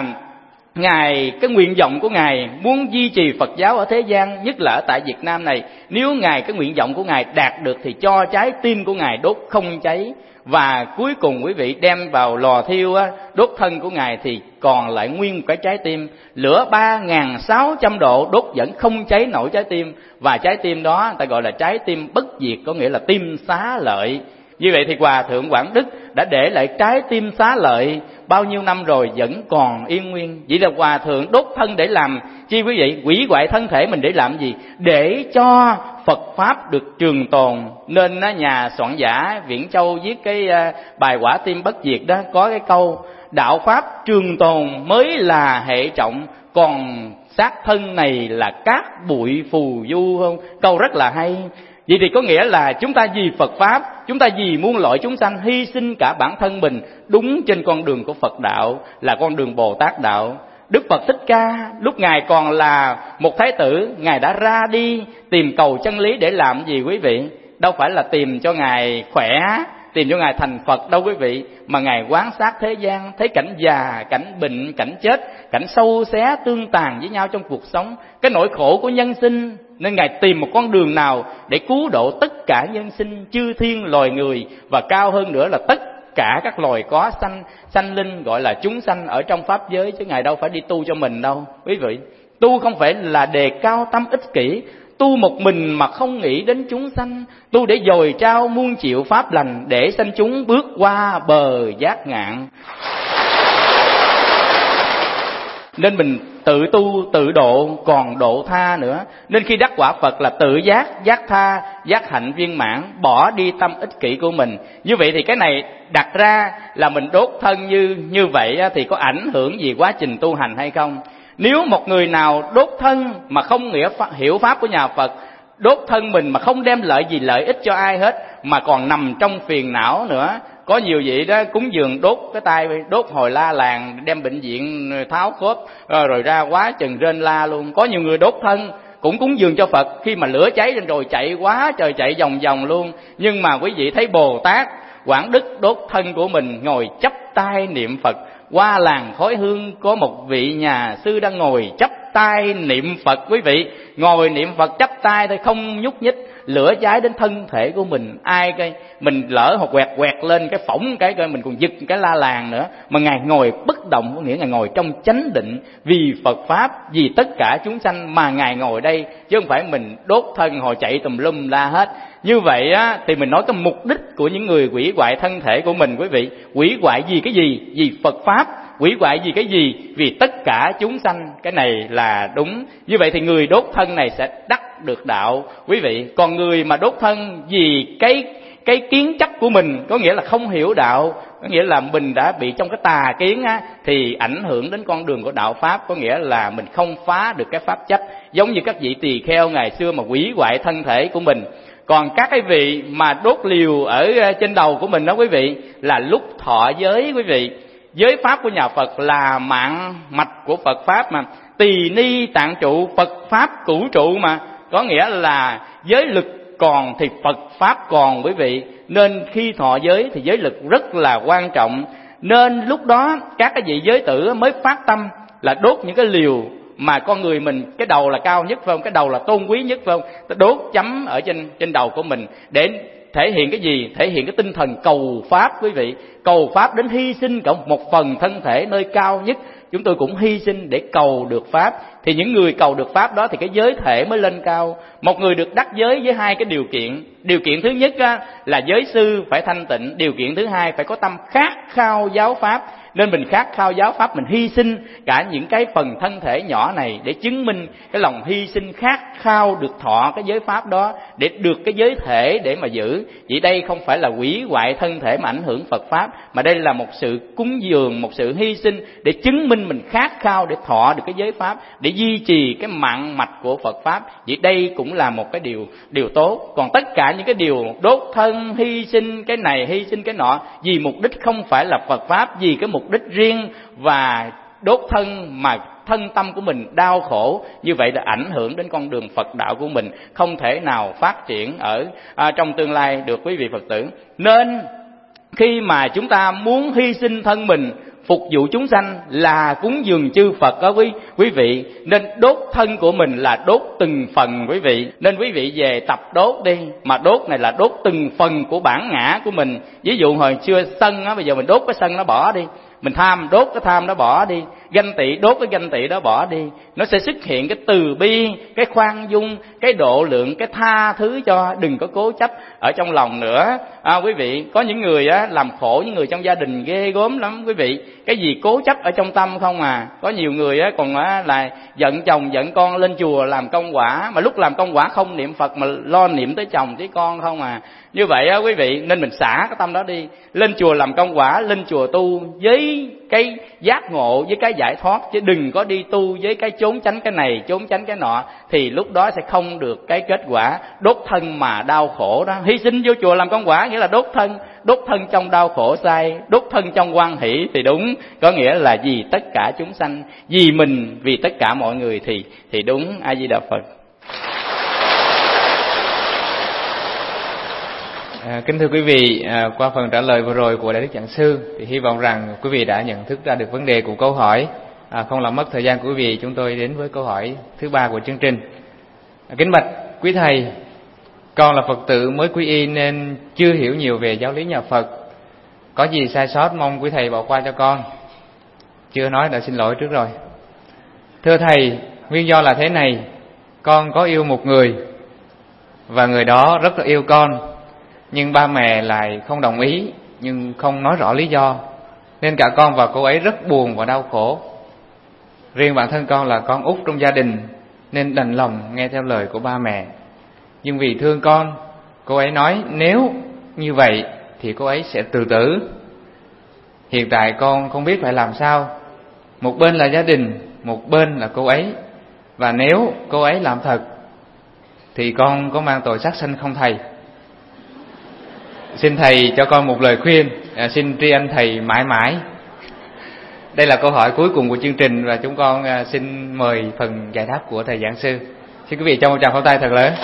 Ngài, cái nguyện vọng của Ngài muốn duy trì Phật giáo ở thế gian, nhất là ở tại Việt Nam này, nếu Ngài cái nguyện vọng của Ngài đạt được thì cho trái tim của Ngài đốt không cháy. Và cuối cùng quý vị đem vào lò thiêu á, đốt thân của Ngài thì còn lại nguyên một cái trái tim. Lửa ba nghìn sáu trăm độ đốt vẫn không cháy nổi trái tim. Và trái tim đó người ta gọi là trái tim bất diệt, có nghĩa là tim xá lợi. Như vậy thì Hòa Thượng Quảng Đức đã để lại trái tim xá lợi bao nhiêu năm rồi vẫn còn yên nguyên. Vậy là Hòa Thượng đốt thân để làm chi quý vị? Hủy hoại thân thể mình để làm gì? Để cho Phật Pháp được trường tồn. Nên nhà soạn giả Viễn Châu viết cái bài Quả Tim Bất Diệt đó, có cái câu đạo Pháp trường tồn mới là hệ trọng, còn xác thân này là cát bụi phù du không? Câu rất là hay. Vậy thì có nghĩa là chúng ta vì Phật Pháp, chúng ta vì muôn loại chúng sanh hy sinh cả bản thân mình đúng trên con đường của Phật đạo, là con đường Bồ Tát đạo. Đức Phật Thích Ca lúc Ngài còn là một thái tử, Ngài đã ra đi tìm cầu chân lý để làm gì quý vị? Đâu phải là tìm cho Ngài khỏe, tìm cho Ngài thành Phật đâu quý vị, mà Ngài quan sát thế gian, thấy cảnh già, cảnh bệnh, cảnh chết, cảnh sâu xé tương tàn với nhau trong cuộc sống, cái nỗi khổ của nhân sinh. Nên Ngài tìm một con đường nào để cứu độ tất cả nhân sinh, chư thiên loài người, và cao hơn nữa là tất cả các loài có sanh, sanh linh, gọi là chúng sanh ở trong pháp giới, chứ Ngài đâu phải đi tu cho mình đâu quý vị. Tu không phải là đề cao tâm ích kỷ, tu một mình mà không nghĩ đến chúng sanh, tu để dồi trao muôn triệu pháp lành, để sanh chúng bước qua bờ giác ngạn. Nên mình tự tu, tự độ, còn độ tha nữa. Nên khi đắc quả Phật là tự giác, giác tha, giác hạnh viên mãn, bỏ đi tâm ích kỷ của mình. Như vậy thì cái này đặt ra là mình đốt thân như như vậy thì có ảnh hưởng gì quá trình tu hành hay không? Nếu một người nào đốt thân mà không nghĩa hiểu pháp của nhà Phật, đốt thân mình mà không đem lợi gì lợi ích cho ai hết, mà còn nằm trong phiền não nữa. Có nhiều vị đó cúng dường đốt cái tay, đốt hồi la làng, đem bệnh viện tháo khớp rồi ra quá chừng rên la luôn. Có nhiều người đốt thân cũng cúng dường cho Phật, khi mà lửa cháy lên rồi chạy quá trời, chạy vòng vòng luôn. Nhưng mà quý vị thấy Bồ Tát Quảng Đức đốt thân của mình ngồi chắp tay niệm Phật. Qua làng khói hương có một vị nhà sư đang ngồi chắp tay niệm Phật quý vị, ngồi niệm Phật chắp tay thôi, không nhúc nhích. Lửa cháy đến thân thể của mình, ai cái mình lỡ hoặc quẹt quẹt lên cái phỏng cái coi mình còn giật cái la làng nữa, mà Ngài ngồi bất động, có nghĩa Ngài ngồi trong chánh định vì Phật Pháp, vì tất cả chúng sanh mà Ngài ngồi đây, chứ không phải mình đốt thân hồi chạy tùm lum la hết. Như vậy á thì mình nói cái mục đích của những người hủy hoại thân thể của mình quý vị, hủy hoại vì cái gì? Vì Phật Pháp. Hủy hoại vì cái gì? Vì tất cả chúng sanh. Cái này là đúng. Như vậy thì người đốt thân này sẽ đắc được đạo quý vị. Còn người mà đốt thân vì cái cái kiến chấp của mình, có nghĩa là không hiểu đạo, có nghĩa là mình đã bị trong cái tà kiến á, thì ảnh hưởng đến con đường của đạo Pháp, có nghĩa là mình không phá được cái pháp chấp. Giống như các vị tỳ kheo ngày xưa mà hủy hoại thân thể của mình. Còn các cái vị mà đốt liều ở trên đầu của mình đó quý vị, là lúc thọ giới quý vị. Giới pháp của nhà Phật là mạng mạch của Phật Pháp mà, tỳ ni tạng trụ, Phật Pháp cửu trụ mà, có nghĩa là giới lực còn thì Phật Pháp còn quý vị. Nên khi thọ giới thì giới lực rất là quan trọng. Nên lúc đó các cái vị giới tử mới phát tâm là đốt những cái liều mà con người mình cái đầu là cao nhất phải không, cái đầu là tôn quý nhất phải không, ta đốt chấm ở trên trên đầu của mình để thể hiện cái gì? Thể hiện cái tinh thần cầu pháp quý vị. Cầu pháp đến hy sinh cả một phần thân thể nơi cao nhất. Chúng tôi cũng hy sinh để cầu được pháp. Thì những người cầu được pháp đó thì cái giới thể mới lên cao. Một người được đắc giới với hai cái điều kiện. Điều kiện thứ nhất á, là giới sư phải thanh tịnh. Điều kiện thứ hai phải có tâm khát khao giáo pháp. Nên mình khát khao giáo pháp, mình hy sinh cả những cái phần thân thể nhỏ này để chứng minh cái lòng hy sinh khát khao được thọ cái giới pháp đó, để được cái giới thể để mà giữ. Vậy đây không phải là hủy hoại thân thể mà ảnh hưởng Phật pháp, mà đây là một sự cúng dường, một sự hy sinh để chứng minh mình khát khao để thọ được cái giới pháp, để duy trì cái mạng mạch của Phật pháp. Vậy đây cũng là một cái điều điều tốt. Còn tất cả những cái điều đốt thân, hy sinh cái này, hy sinh cái nọ, vì mục đích không phải là Phật pháp, vì cái mục đích riêng và đốt thân mà thân tâm của mình đau khổ, như vậy là ảnh hưởng đến con đường Phật đạo của mình, không thể nào phát triển ở à, trong tương lai được quý vị Phật tử. Nên khi mà chúng ta muốn hy sinh thân mình phục vụ chúng sanh là cúng dường chư Phật đó quý quý vị, nên đốt thân của mình là đốt từng phần quý vị. Nên quý vị về tập đốt đi, mà đốt này là đốt từng phần của bản ngã của mình. Ví dụ hồi xưa sân á, bây giờ mình đốt cái sân nó bỏ đi. Mình tham, đốt cái tham đó bỏ đi. Ganh tị, đốt cái ganh tị đó bỏ đi. Nó sẽ xuất hiện cái từ bi, cái khoan dung, cái độ lượng, cái tha thứ cho. Đừng có cố chấp ở trong lòng nữa à, quý vị. Có những người á, làm khổ những người trong gia đình ghê gớm lắm quý vị. Cái gì cố chấp ở trong tâm không à. Có nhiều người á, còn á, là giận chồng giận con lên chùa làm công quả, mà lúc làm công quả không niệm Phật mà lo niệm tới chồng tới con không à. Như vậy á quý vị, nên mình xả cái tâm đó đi. Lên chùa làm công quả, lên chùa tu với cái giác ngộ, với cái giải thoát, chứ đừng có đi tu với cái trốn tránh cái này, trốn tránh cái nọ, thì lúc đó sẽ không được cái kết quả đốt thân mà đau khổ đó. Hy sinh vô chùa làm công quả nghĩa là đốt thân, đốt thân trong đau khổ sai, đốt thân trong hoan hỷ thì đúng, có nghĩa là vì tất cả chúng sanh, vì mình, vì tất cả mọi người thì thì đúng. A Di Đà Phật. À, kính thưa quý vị, à, qua phần trả lời vừa rồi của Đại Đức Giảng Sư thì hy vọng rằng quý vị đã nhận thức ra được vấn đề của câu hỏi. À, không làm mất thời gian của quý vị, chúng tôi đến với câu hỏi thứ ba của chương trình. À, kính bạch quý thầy, con là Phật tử mới quy y nên chưa hiểu nhiều về giáo lý nhà Phật. Có gì sai sót mong quý thầy bỏ qua cho con. Chưa nói đã xin lỗi trước rồi. Thưa thầy, nguyên do là thế này: con có yêu một người và người đó rất là yêu con, nhưng ba mẹ lại không đồng ý, nhưng không nói rõ lý do, nên cả con và cô ấy rất buồn và đau khổ. Riêng bản thân con là con út trong gia đình nên đành lòng nghe theo lời của ba mẹ. Nhưng vì thương con, cô ấy nói nếu như vậy thì cô ấy sẽ tự tử. Hiện tại con không biết phải làm sao. Một bên là gia đình, một bên là cô ấy. Và nếu cô ấy làm thật thì con có mang tội sát sanh không thầy? Xin thầy cho con một lời khuyên, à, xin tri ân thầy mãi mãi. Đây là câu hỏi cuối cùng của chương trình và chúng con à, xin mời phần giải đáp của thầy giảng sư. Xin quý vị cho một tràng pháo tay thật lớn.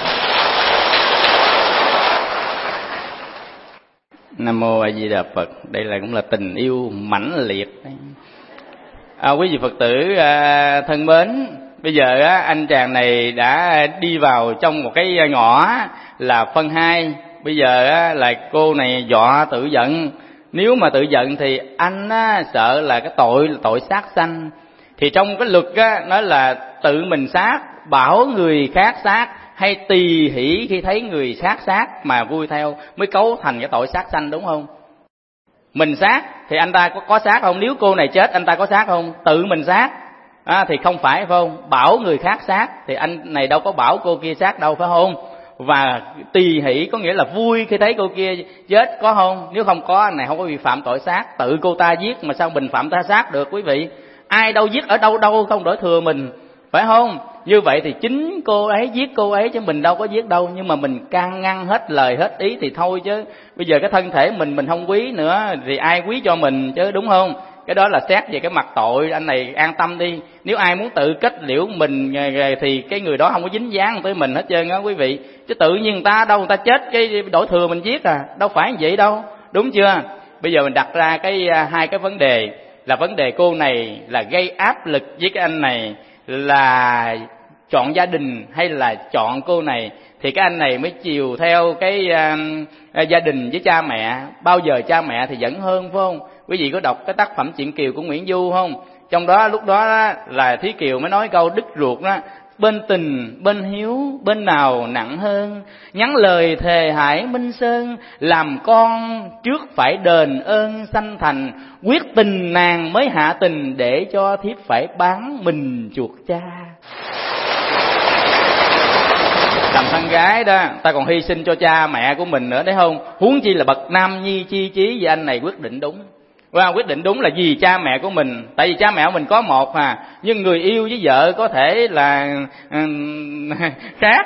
Nam mô A Di Đà Phật. Đây là cũng là tình yêu mãnh liệt. À, quý vị Phật tử à, thân mến, bây giờ á, anh chàng này đã đi vào trong một cái ngõ là phân hai. Bây giờ á, là cô này dọa tự giận. Nếu mà tự giận thì anh á, sợ là cái tội là tội sát sanh. Thì trong cái luật á, nói là tự mình sát, bảo người khác sát, hay tỳ hỷ khi thấy người khác sát mà vui theo, mới cấu thành cái tội sát sanh, đúng không? Mình sát thì anh ta có, có sát không? Nếu cô này chết anh ta có sát không? Tự mình sát à, thì không phải, phải không? Bảo người khác sát thì anh này đâu có bảo cô kia sát đâu, phải không? Và tỳ hỷ có nghĩa là vui khi thấy cô kia chết, có không? Nếu không có, anh này không có bị phạm tội sát. Tự cô ta giết mà sao mình phạm ta sát được quý vị? Ai đâu giết ở đâu đâu không đổi thừa mình, phải không? Như vậy thì chính cô ấy giết cô ấy chứ mình đâu có giết đâu. Nhưng mà mình can ngăn hết lời hết ý thì thôi, chứ bây giờ cái thân thể mình mình không quý nữa thì ai quý cho mình chứ, đúng không? Cái đó là xét về cái mặt tội. Anh này an tâm đi, nếu ai muốn tự kết liễu mình thì cái người đó không có dính dáng tới mình hết trơn á quý vị. Chứ tự nhiên người ta đâu, người ta chết cái đổi thừa mình giết à, đâu phải vậy đâu, đúng chưa? Bây giờ mình đặt ra cái hai cái vấn đề, là vấn đề cô này là gây áp lực với cái anh này, là chọn gia đình hay là chọn cô này. thì cái anh này mới chiều theo cái uh, gia đình với cha mẹ. Bao giờ cha mẹ thì vẫn hơn, phải không? Quý vị có đọc cái tác phẩm Chuyện Kiều của Nguyễn Du không? Trong đó lúc đó, đó là Thúy Kiều mới nói câu đứt ruột đó: bên tình bên hiếu bên nào nặng hơn, nhắn lời thề hải Minh Sơn, làm con trước phải đền ơn sanh thành, quyết tình nàng mới hạ tình, để cho thiếp phải bán mình chuộc cha. Làm thân gái đó, ta còn hy sinh cho cha mẹ của mình nữa đấy không? Huống chi là bậc nam nhi chi chí. Vì anh này quyết định đúng. Wow, quyết định đúng là vì cha mẹ của mình. Tại vì cha mẹ mình có một à, nhưng người yêu với vợ có thể là um, khác.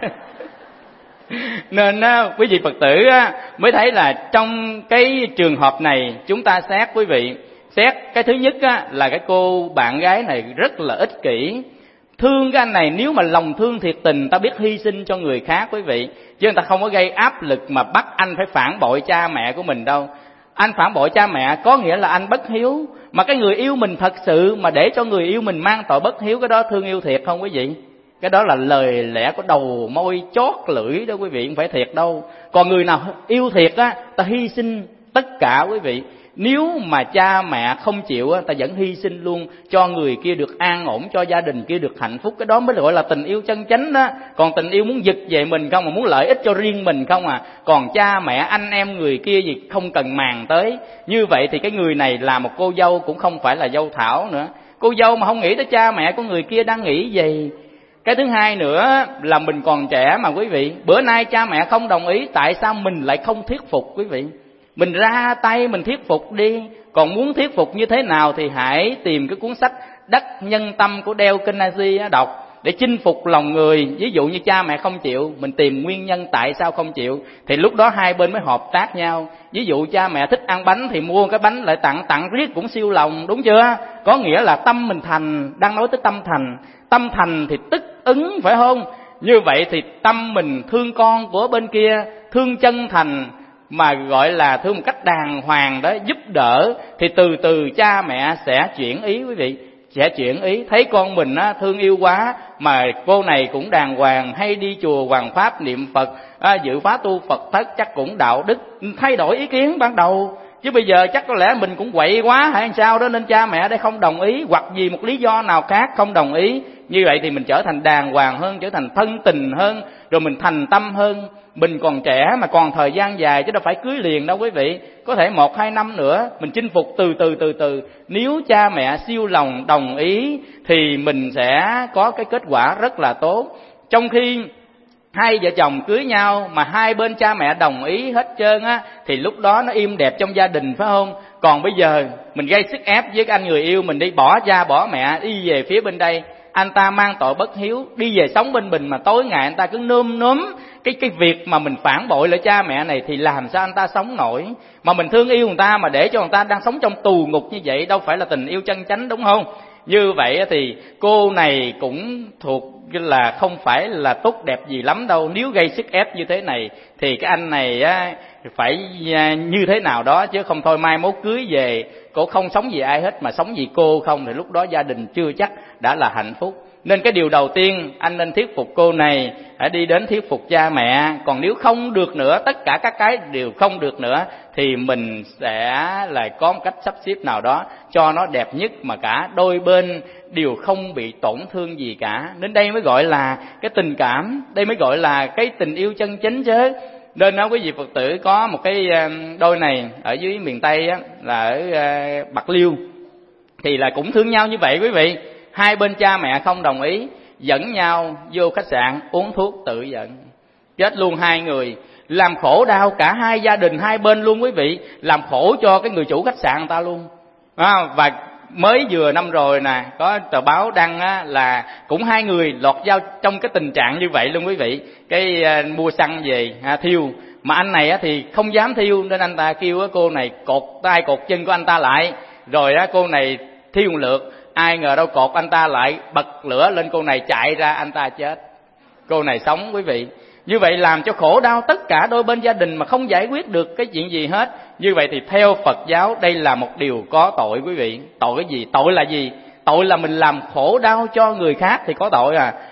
Nên á, quý vị Phật tử á, mới thấy là trong cái trường hợp này chúng ta xét, quý vị xét cái thứ nhất á, là cái cô bạn gái này rất là ích kỷ. Thương cái anh này, nếu mà lòng thương thiệt tình, ta biết hy sinh cho người khác quý vị, chứ người ta không có gây áp lực mà bắt anh phải phản bội cha mẹ của mình đâu. Anh phản bội cha mẹ có nghĩa là anh bất hiếu. Mà cái người yêu mình thật sự mà để cho người yêu mình mang tội bất hiếu, cái đó thương yêu thiệt không quý vị? Cái đó là lời lẽ của đầu môi chót lưỡi đó quý vị, không phải thiệt đâu. Còn người nào yêu thiệt á, ta hy sinh tất cả quý vị. Nếu mà cha mẹ không chịu á, ta vẫn hy sinh luôn cho người kia được an ổn, cho gia đình kia được hạnh phúc. Cái đó mới gọi là tình yêu chân chánh đó. Còn tình yêu muốn giật về mình không, mà muốn lợi ích cho riêng mình không à. Còn cha mẹ anh em người kia gì không cần màng tới. Như vậy thì cái người này là một cô dâu cũng không phải là dâu thảo nữa. Cô dâu mà không nghĩ tới cha mẹ của người kia đang nghĩ gì. Cái thứ hai nữa là mình còn trẻ mà quý vị. Bữa nay cha mẹ không đồng ý, tại sao mình lại không thuyết phục quý vị? Mình ra tay mình thuyết phục đi. Còn muốn thuyết phục như thế nào thì hãy tìm cái cuốn sách Đắc Nhân Tâm của Dale Carnegie đọc, để chinh phục lòng người. Ví dụ như cha mẹ không chịu, mình tìm nguyên nhân tại sao không chịu, thì lúc đó hai bên mới hợp tác nhau. Ví dụ cha mẹ thích ăn bánh thì mua cái bánh lại tặng, tặng riết cũng siêu lòng, đúng chưa? Có nghĩa là tâm mình thành. Đang nói tới tâm thành. Tâm thành thì tức ứng, phải không? Như vậy thì tâm mình thương con của bên kia, thương chân thành, mà gọi là thương một cách đàng hoàng đó, giúp đỡ, thì từ từ cha mẹ sẽ chuyển ý quý vị. Sẽ chuyển ý, thấy con mình á, thương yêu quá, mà cô này cũng đàng hoàng, hay đi chùa hoàng pháp niệm Phật, à, dự khóa tu Phật thất, chắc cũng đạo đức, thay đổi ý kiến ban đầu. Chứ bây giờ chắc có lẽ mình cũng quậy quá hay sao đó, nên cha mẹ đây không đồng ý, hoặc vì một lý do nào khác không đồng ý. Như vậy thì mình trở thành đàng hoàng hơn, trở thành thân tình hơn, rồi mình thành tâm hơn. Mình còn trẻ mà còn thời gian dài, chứ đâu phải cưới liền đâu quý vị. Có thể một hai năm nữa mình chinh phục từ từ từ từ. Nếu cha mẹ siêu lòng đồng ý thì mình sẽ có cái kết quả rất là tốt. Trong khi hai vợ chồng cưới nhau mà hai bên cha mẹ đồng ý hết trơn á, thì lúc đó nó im đẹp trong gia đình, phải không? Còn bây giờ mình gây sức ép với cái anh người yêu mình, đi bỏ cha bỏ mẹ đi về phía bên đây, anh ta mang tội bất hiếu, đi về sống bên mình, mà tối ngày anh ta cứ nơm nớm cái cái việc mà mình phản bội lại cha mẹ này, thì làm sao anh ta sống nổi? Mà mình thương yêu người ta mà để cho người ta đang sống trong tù ngục như vậy, đâu phải là tình yêu chân chánh, đúng không? Như vậy thì cô này cũng thuộc là không phải là tốt đẹp gì lắm đâu. Nếu gây sức ép như thế này thì cái anh này á, phải như thế nào đó, chứ không thôi mai mốt cưới về cô không sống vì ai hết mà sống vì cô không, thì lúc đó gia đình chưa chắc đã là hạnh phúc. Nên cái điều đầu tiên anh nên thuyết phục cô này, hãy đi đến thuyết phục cha mẹ. Còn nếu không được nữa, tất cả các cái đều không được nữa, thì mình sẽ là có một cách sắp xếp nào đó cho nó đẹp nhất, mà cả đôi bên đều không bị tổn thương gì cả. Đến đây mới gọi là cái tình cảm, đây mới gọi là cái tình yêu chân chính chứ. Nên đó quý vị Phật tử, có một cái đôi này ở dưới miền Tây á, là ở Bạc Liêu, thì là cũng thương nhau như vậy quý vị. Hai bên cha mẹ không đồng ý, dẫn nhau vô khách sạn uống thuốc tự giận, chết luôn hai người, làm khổ đau cả hai gia đình hai bên luôn quý vị, làm khổ cho cái người chủ khách sạn người ta luôn. À, và mới vừa năm rồi nè, có tờ báo đăng á, là cũng hai người lọt vào trong cái tình trạng như vậy luôn quý vị. Cái uh, mua xăng về ha, thiêu, mà anh này á, thì không dám thiêu, nên anh ta kêu á, cô này cột tay cột chân của anh ta lại, rồi á, cô này thiêu một lượt. Ai ngờ đâu cột anh ta lại, bật lửa lên, cô này chạy ra, anh ta chết, cô này sống quý vị. Như vậy làm cho khổ đau tất cả đôi bên gia đình mà không giải quyết được cái chuyện gì hết. Như vậy thì theo Phật giáo đây là một điều có tội quý vị. Tội cái gì? Tội là gì? Tội là mình làm khổ đau cho người khác thì có tội à.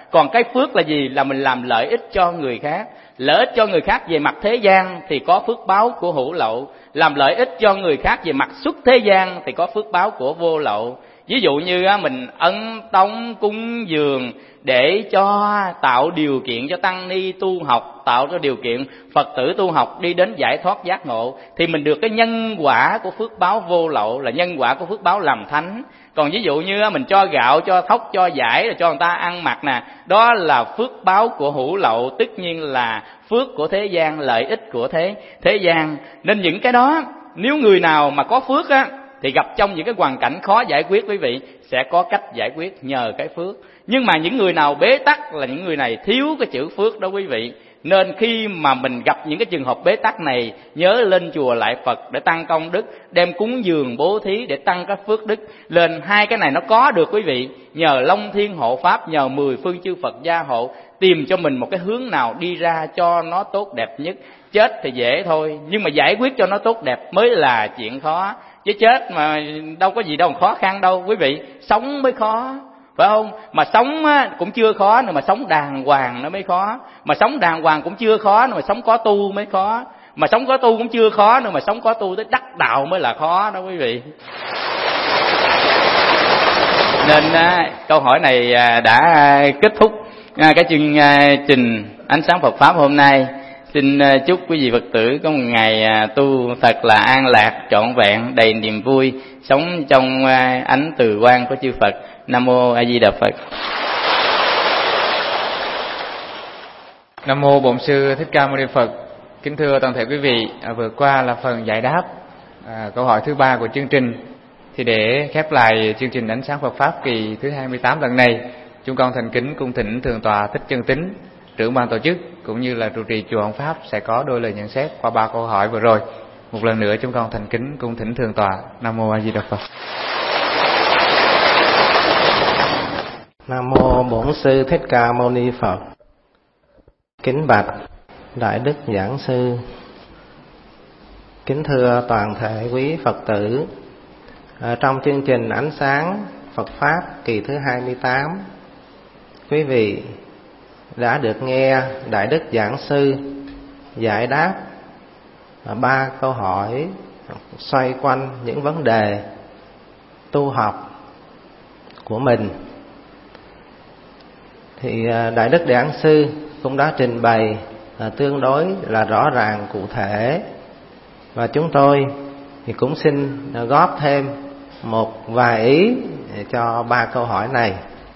Còn cái phước là gì? Là mình làm lợi ích cho người khác. Lợi ích cho người khác về mặt thế gian thì có phước báo của hữu lậu. Làm lợi ích cho người khác về mặt xuất thế gian thì có phước báo của vô lậu. Ví dụ như mình ân tống cúng dường để cho tạo điều kiện cho tăng ni tu học, tạo cho điều kiện Phật tử tu học đi đến giải thoát giác ngộ, thì mình được cái nhân quả của phước báo vô lậu, là nhân quả của phước báo làm thánh. Còn ví dụ như mình cho gạo, cho thóc, cho vải rồi cho người ta ăn mặc nè, đó là phước báo của hữu lậu, tất nhiên là phước của thế gian, lợi ích của thế thế gian. Nên những cái đó, nếu người nào mà có phước á thì gặp trong những cái hoàn cảnh khó giải quyết, quý vị sẽ có cách giải quyết nhờ cái phước. Nhưng mà những người nào bế tắc là những người này thiếu cái chữ phước đó quý vị. Nên khi mà mình gặp những cái trường hợp bế tắc này, nhớ lên chùa lại Phật để tăng công đức, đem cúng dường bố thí để tăng các phước đức lên. Hai cái này nó có được quý vị, nhờ Long Thiên hộ pháp, nhờ mười phương chư Phật gia hộ, tìm cho mình một cái hướng nào đi ra cho nó tốt đẹp nhất. Chết thì dễ thôi, nhưng mà giải quyết cho nó tốt đẹp mới là chuyện khó. Chứ chết mà đâu có gì đâu khó khăn đâu quý vị, sống mới khó, phải không? Mà sống á, cũng chưa khó nữa, mà sống đàng hoàng nó mới khó. Mà sống đàng hoàng cũng chưa khó nữa, mà sống có tu mới khó. Mà sống có tu cũng chưa khó nữa, mà sống có tu tới đắc đạo mới là khó đó quý vị. Nên á, câu hỏi này đã kết thúc cái chương trình Ánh Sáng Phật Pháp hôm nay. Xin chúc quý vị Phật tử có một ngày tu thật là an lạc, trọn vẹn, đầy niềm vui, sống trong ánh từ quang của chư Phật. Nam mô A Di Đà Phật. Nam mô Bổn Sư Thích Ca Mâu Ni Phật. Kính thưa toàn thể quý vị, à, vừa qua là phần giải đáp à, câu hỏi thứ ba của chương trình. Thì để khép lại chương trình Ánh Sáng Phật Pháp kỳ thứ hai mươi tám lần này, chúng con thành kính cung thỉnh Thượng tọa Thích Chân Tín, trưởng ban tổ chức cũng như là trụ trì chùa Hồng Pháp sẽ có đôi lời nhận xét qua ba câu hỏi vừa rồi. Một lần nữa chúng con thành kính cung thỉnh Thượng tọa. Nam mô A Di Đà Phật. Nam mô Bổn Sư Thích Ca Mâu Ni Phật. Kính bạch Đại Đức Giảng Sư, kính thưa toàn thể quý Phật tử, à, trong chương trình Ánh Sáng Phật Pháp kỳ thứ hai mươi tám, quý vị đã được nghe Đại Đức Giảng Sư giải đáp ba câu hỏi xoay quanh những vấn đề tu học của mình. Thì Đại Đức Giảng Sư cũng đã trình bày tương đối là rõ ràng cụ thể, và chúng tôi thì cũng xin góp thêm một vài ý cho ba câu hỏi này.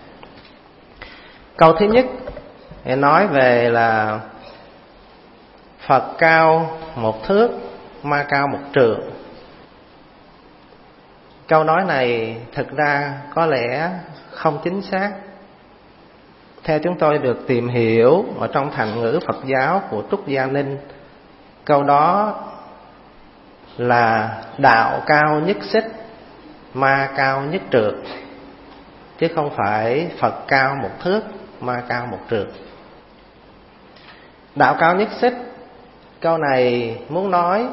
Câu thứ nhất nói về là Phật cao một thước, ma cao một trượng. Câu nói này thực ra có lẽ không chính xác. Theo chúng tôi được tìm hiểu ở trong thành ngữ Phật giáo của Trúc Gia Ninh, câu đó là đạo cao nhất xích, ma cao nhất trượng, chứ không phải Phật cao một thước, ma cao một trượng. Đạo cao nhất xích, câu này muốn nói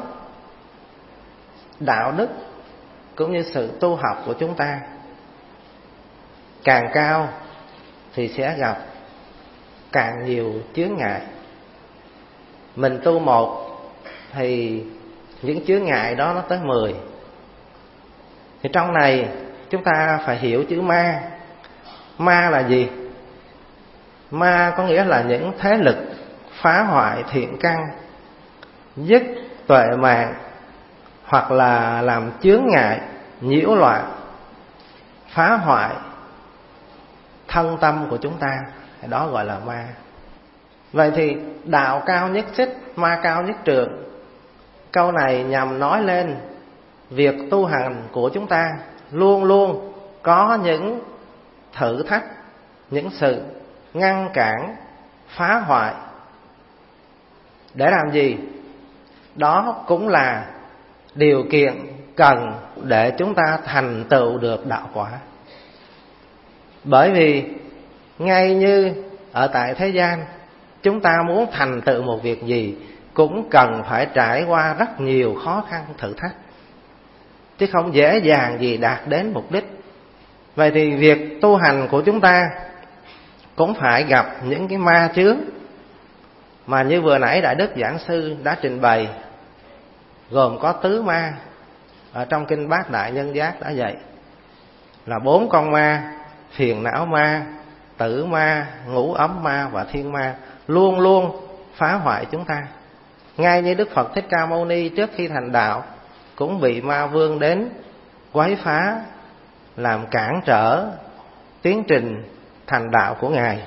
đạo đức cũng như sự tu học của chúng ta càng cao thì sẽ gặp càng nhiều chướng ngại. Mình tu một thì những chướng ngại đó nó tới mười. Thì trong này chúng ta phải hiểu chữ ma. Ma là gì? Ma có nghĩa là những thế lực phá hoại thiện căn, dứt tuệ mạng, hoặc là làm chướng ngại, nhiễu loạn, phá hoại thân tâm của chúng ta, đó gọi là ma. Vậy thì đạo cao nhất xích, ma cao nhất trượng, câu này nhằm nói lên việc tu hành của chúng ta luôn luôn có những thử thách, những sự ngăn cản, phá hoại. Để làm gì? Đó cũng là điều kiện cần để chúng ta thành tựu được đạo quả. Bởi vì ngay như ở tại thế gian, chúng ta muốn thành tựu một việc gì cũng cần phải trải qua rất nhiều khó khăn thử thách, chứ không dễ dàng gì đạt đến mục đích. Vậy thì việc tu hành của chúng ta cũng phải gặp những cái ma chướng mà như vừa nãy Đại Đức Giảng Sư đã trình bày, gồm có tứ ma. Ở trong kinh Bát Đại Nhân Giác đã dạy là bốn con ma: phiền não ma, tử ma, ngũ ấm ma và thiên ma, luôn luôn phá hoại chúng ta. Ngay như Đức Phật Thích Ca Mâu Ni trước khi thành đạo cũng bị ma vương đến quấy phá, làm cản trở tiến trình thành đạo của Ngài.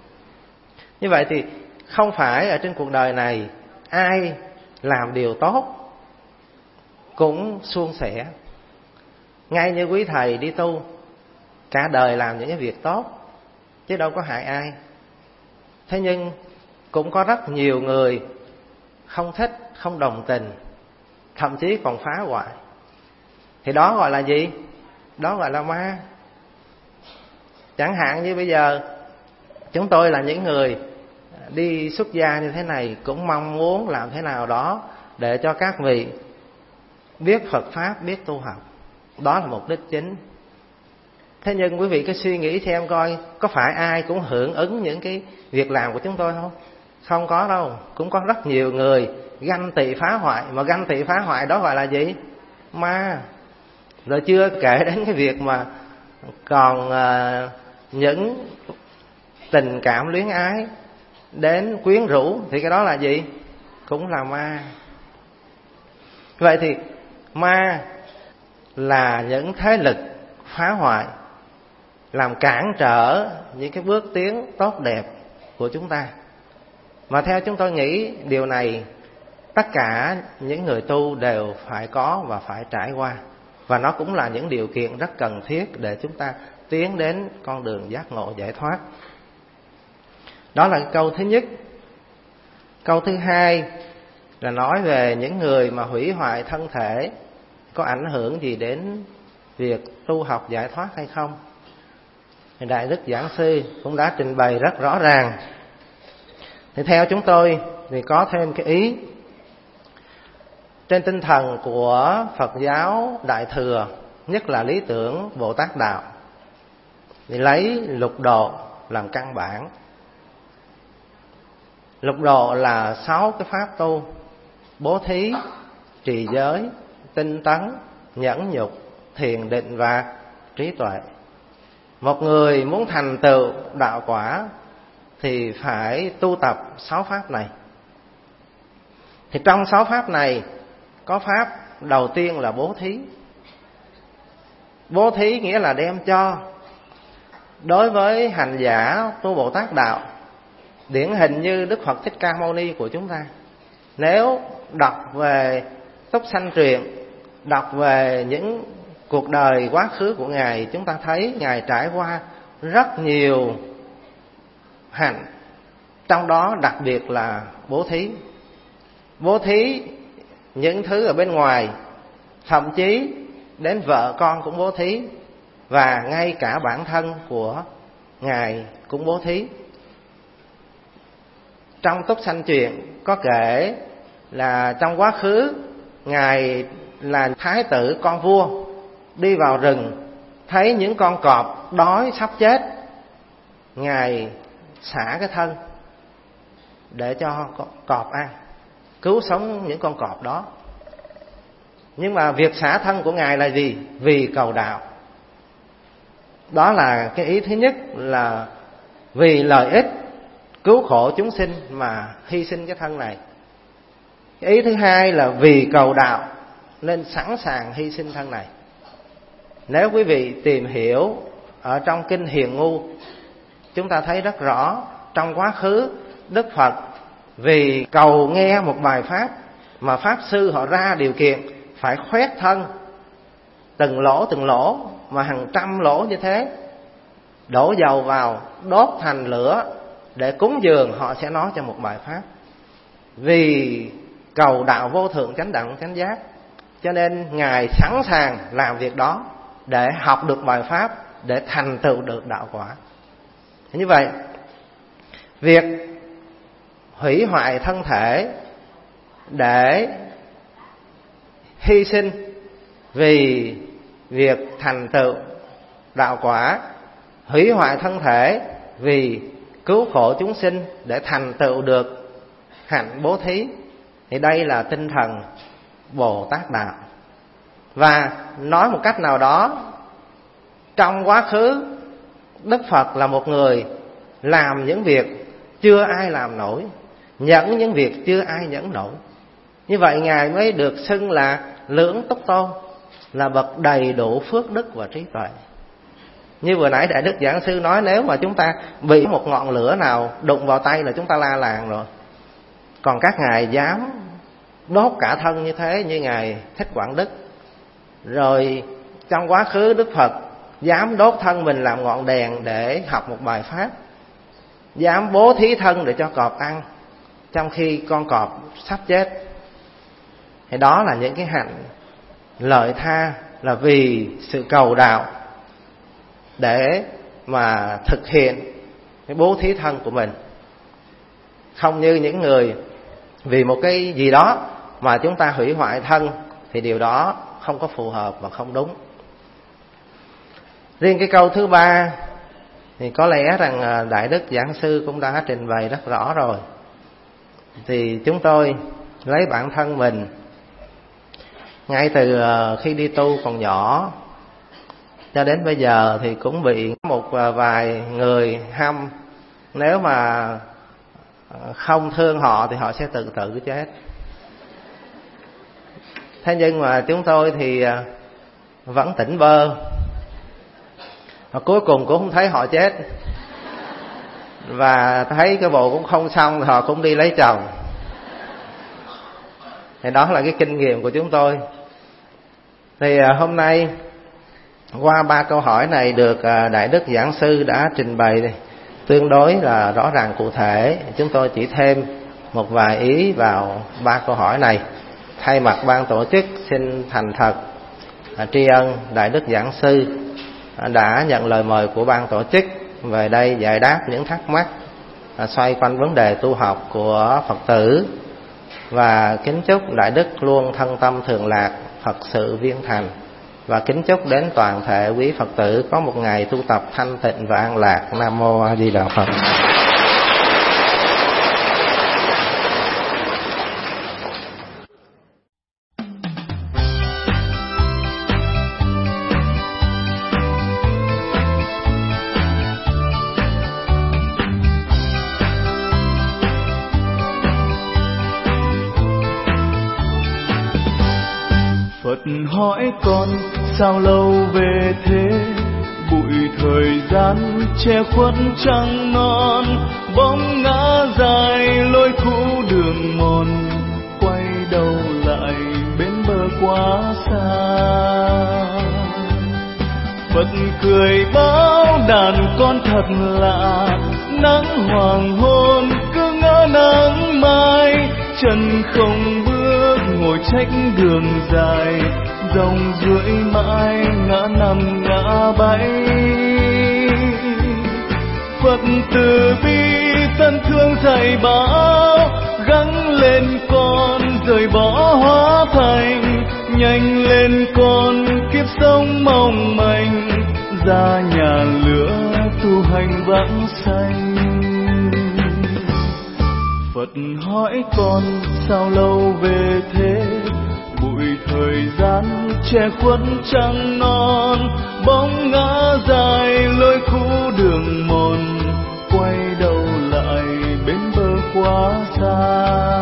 Như vậy thì không phải ở trên cuộc đời này ai làm điều tốt cũng suôn sẻ. Ngay như quý thầy đi tu, cả đời làm những cái việc tốt chứ đâu có hại ai. Thế nhưng cũng có rất nhiều người không thích, không đồng tình, thậm chí còn phá hoại. Thì đó gọi là gì? Đó gọi là ma. Chẳng hạn như bây giờ chúng tôi là những người đi xuất gia như thế này, cũng mong muốn làm thế nào đó để cho các vị biết Phật Pháp, biết tu học. Đó là mục đích chính. Thế nhưng quý vị cứ suy nghĩ xem coi, có phải ai cũng hưởng ứng những cái việc làm của chúng tôi không? Không có đâu. Cũng có rất nhiều người ganh tị phá hoại. Mà ganh tị phá hoại đó gọi là gì? Ma. Rồi chưa kể đến cái việc mà còn uh, những tình cảm luyến ái đến quyến rũ, thì cái đó là gì? Cũng là ma. Vậy thì ma là những thế lực phá hoại, làm cản trở những cái bước tiến tốt đẹp của chúng ta. Mà theo chúng tôi nghĩ điều này tất cả những người tu đều phải có và phải trải qua. Và nó cũng là những điều kiện rất cần thiết để chúng ta tiến đến con đường giác ngộ giải thoát. Đó là câu thứ nhất. Câu thứ hai là nói về những người mà hủy hoại thân thể có ảnh hưởng gì đến việc tu học giải thoát hay không. Đại Đức Giảng Sư cũng đã trình bày rất rõ ràng. Thì theo chúng tôi thì có thêm cái ý trên tinh thần của Phật giáo Đại Thừa, nhất là lý tưởng Bồ Tát Đạo, thì lấy lục độ làm căn bản. Lục độ là sáu cái pháp tu: bố thí, trì giới, tinh tấn, nhẫn nhục, thiền định và trí tuệ. Một người muốn thành tựu đạo quả thì phải tu tập sáu pháp này. Thì trong sáu pháp này có pháp đầu tiên là bố thí. Bố thí nghĩa là đem cho. Đối với hành giả tu Bồ Tát Đạo, điển hình như Đức Phật Thích Ca Mâu Ni của chúng ta, nếu đọc về Túc Sanh Truyện, đọc về những cuộc đời quá khứ của Ngài, chúng ta thấy Ngài trải qua rất nhiều hạnh, trong đó đặc biệt là bố thí. Bố thí những thứ ở bên ngoài, thậm chí đến vợ con cũng bố thí, và ngay cả bản thân của Ngài cũng bố thí. Trong Túc Sanh Truyện có kể là trong quá khứ Ngài là thái tử con vua, đi vào rừng thấy những con cọp đói sắp chết, Ngài xả cái thân để cho cọp ăn, cứu sống những con cọp đó. Nhưng mà việc xả thân của Ngài là gì? Vì cầu đạo. Đó là cái ý thứ nhất, là vì lợi ích cứu khổ chúng sinh mà hy sinh cái thân này. Cái ý thứ hai là vì cầu đạo nên sẵn sàng hy sinh thân này. Nếu quý vị tìm hiểu ở trong kinh Hiền Ngu, chúng ta thấy rất rõ trong quá khứ Đức Phật vì cầu nghe một bài pháp mà pháp sư họ ra điều kiện phải khoét thân từng lỗ từng lỗ, mà hàng trăm lỗ như thế, đổ dầu vào đốt thành lửa để cúng dường, họ sẽ nói cho một bài pháp. Vì cầu đạo vô thượng chánh đẳng chánh giác, cho nên Ngài sẵn sàng làm việc đó để học được bài pháp, để thành tựu được đạo quả. Như vậy, việc hủy hoại thân thể để hy sinh vì việc thành tựu đạo quả, hủy hoại thân thể vì cứu khổ chúng sinh để thành tựu được hạnh bố thí, thì đây là tinh thần Bồ Tát đạo. Và nói một cách nào đó, trong quá khứ Đức Phật là một người làm những việc chưa ai làm nổi, nhẫn những việc chưa ai nhẫn nổi. Như vậy Ngài mới được xưng là Lưỡng Túc Tôn, là bậc đầy đủ phước đức và trí tuệ. Như vừa nãy Đại Đức Giảng Sư nói, nếu mà chúng ta bị một ngọn lửa nào đụng vào tay là chúng ta la làng rồi. Còn các ngài dám đốt cả thân như thế, như Ngài Thích Quảng Đức. Rồi trong quá khứ Đức Phật dám đốt thân mình làm ngọn đèn để học một bài pháp, dám bố thí thân để cho cọp ăn trong khi con cọp sắp chết. Thì đó là những cái hạnh lợi tha, là vì sự cầu đạo để mà thực hiện cái bố thí thân của mình. Không như những người vì một cái gì đó mà chúng ta hủy hoại thân, thì điều đó không có phù hợp và không đúng. Riêng cái câu thứ ba thì có lẽ rằng Đại Đức Giảng Sư cũng đã trình bày rất rõ rồi. Thì chúng tôi lấy bản thân mình, ngay từ khi đi tu còn nhỏ cho đến bây giờ thì cũng bị một vài người hăm, nếu mà không thương họ thì họ sẽ tự tử chết. Thế nhưng mà chúng tôi thì vẫn tỉnh bơ, và cuối cùng cũng không thấy họ chết, và thấy cái bộ cũng không xong, họ cũng đi lấy chồng. Thì đó là cái kinh nghiệm của chúng tôi. Thì hôm nay qua ba câu hỏi này được Đại Đức Giảng Sư đã trình bày tương đối là rõ ràng cụ thể. Chúng tôi chỉ thêm một vài ý vào ba câu hỏi này. Thay mặt ban tổ chức xin thành thật tri ân Đại Đức Giảng Sư đã nhận lời mời của ban tổ chức về đây giải đáp những thắc mắc xoay quanh vấn đề tu học của Phật tử, và kính chúc Đại Đức luôn thân tâm thường lạc, Phật sự viên thành, và kính chúc đến toàn thể quý Phật tử có một ngày tu tập thanh tịnh và an lạc. Nam Mô A Di Đà Phật. Phật hỏi con sao lâu về thế, bụi thời gian che khuất trăng non, bóng ngã dài lối cũ đường mòn, quay đầu lại bên bờ quá xa. Phật cười báo đàn con thật lạ, nắng hoàng hôn cứ ngỡ nắng mai, chân không bước ngồi trách đường dài, dòng rưỡi mãi ngã năm ngã bảy. Phật từ bi thân thương dạy bảo, gắng lên con rời bỏ hóa thành, nhanh lên con kiếp sống mong manh, ra nhà lửa tu hành vãng sanh. Phật hỏi con sao lâu về thế, bụi thời gian che khuất trăng non, bóng ngã dài lối cũ đường mòn, quay đầu lại bên bờ quá xa.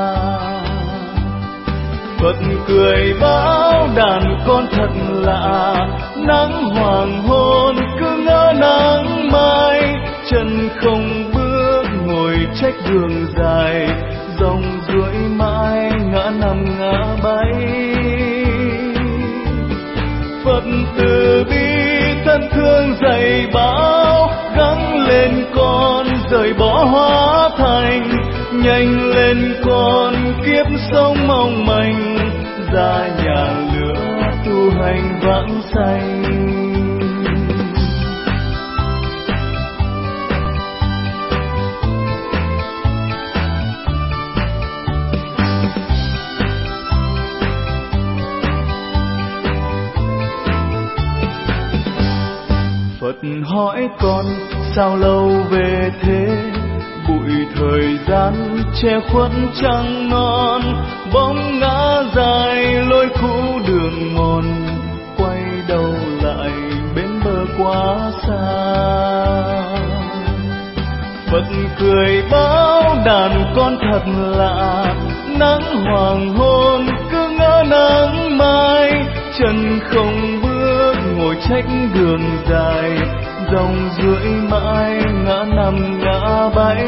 Phật cười báo đàn con thật lạ, nắng hoàng hôn cứ ngỡ nắng mai, chân không bước ngồi trách đường dài, dòng rưỡi mãi ngã năm ngã bảy. Phật từ bi thân thương dạy bảo, gắng lên con rời bỏ hóa thành, nhanh lên con kiếp sống mong manh, ra nhà lửa tu hành vãng sanh. Phật hỏi con sao lâu về thế, bụi thời gian che khuất trăng non, bóng ngã dài lối cũ đường mòn, quay đầu lại bên bờ quá xa. Phật cười báo đàn con thật lạ, nắng hoàng hôn cứ ngỡ nắng mai, chân không bước ngồi trách đường dài, dòng rưỡi mãi ngã năm ngã bảy.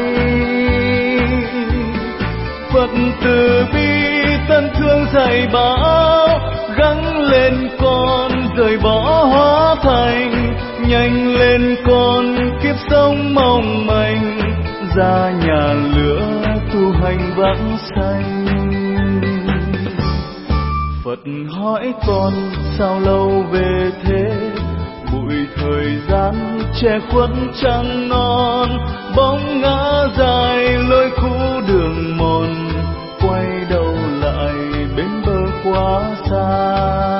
Phật từ bi tân thương dạy bảo, gắng lên con rời bỏ hóa thành, nhanh lên con kiếp sống mong manh, ra nhà lửa tu hành vãng sanh. Phật hỏi con sao lâu về thế, bụi thời gian che khuất trăng non, bóng ngã dài lối cũ đường mòn, quay đầu lại bên bờ quá xa.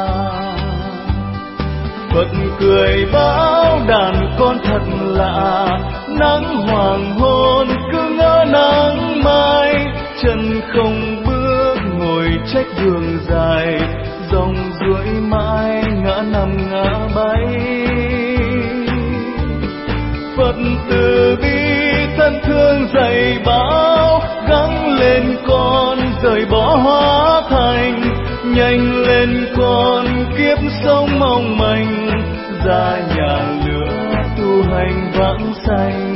Phật cười báo đàn con thật lạ, nắng hoàng hôn cứ ngỡ nắng mai, chân không bước ngồi trách đường dài, dòng rưỡi mãi ngã năm ngã bảy. Phật từ bi thân thương dạy bảo, gắng lên con rời bỏ hóa thành, nhanh lên con kiếp sống mong manh, ra nhà lửa tu hành vãng sanh.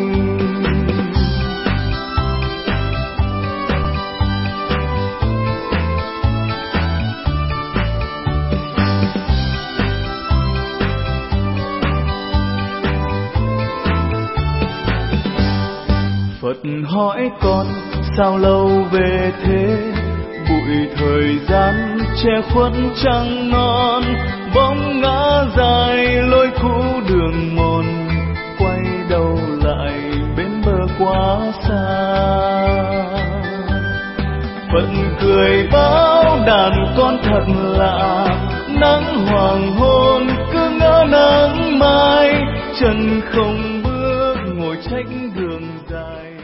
Phật hỏi con sao lâu về thế, bụi thời gian che khuất trăng non, bóng ngã dài lối cũ đường mòn, quay đầu lại bên bờ quá xa. Phật cười báo đàn con thật lạ, nắng hoàng hôn cứ ngỡ nắng mai, chân không bước ngồi trách đường dài.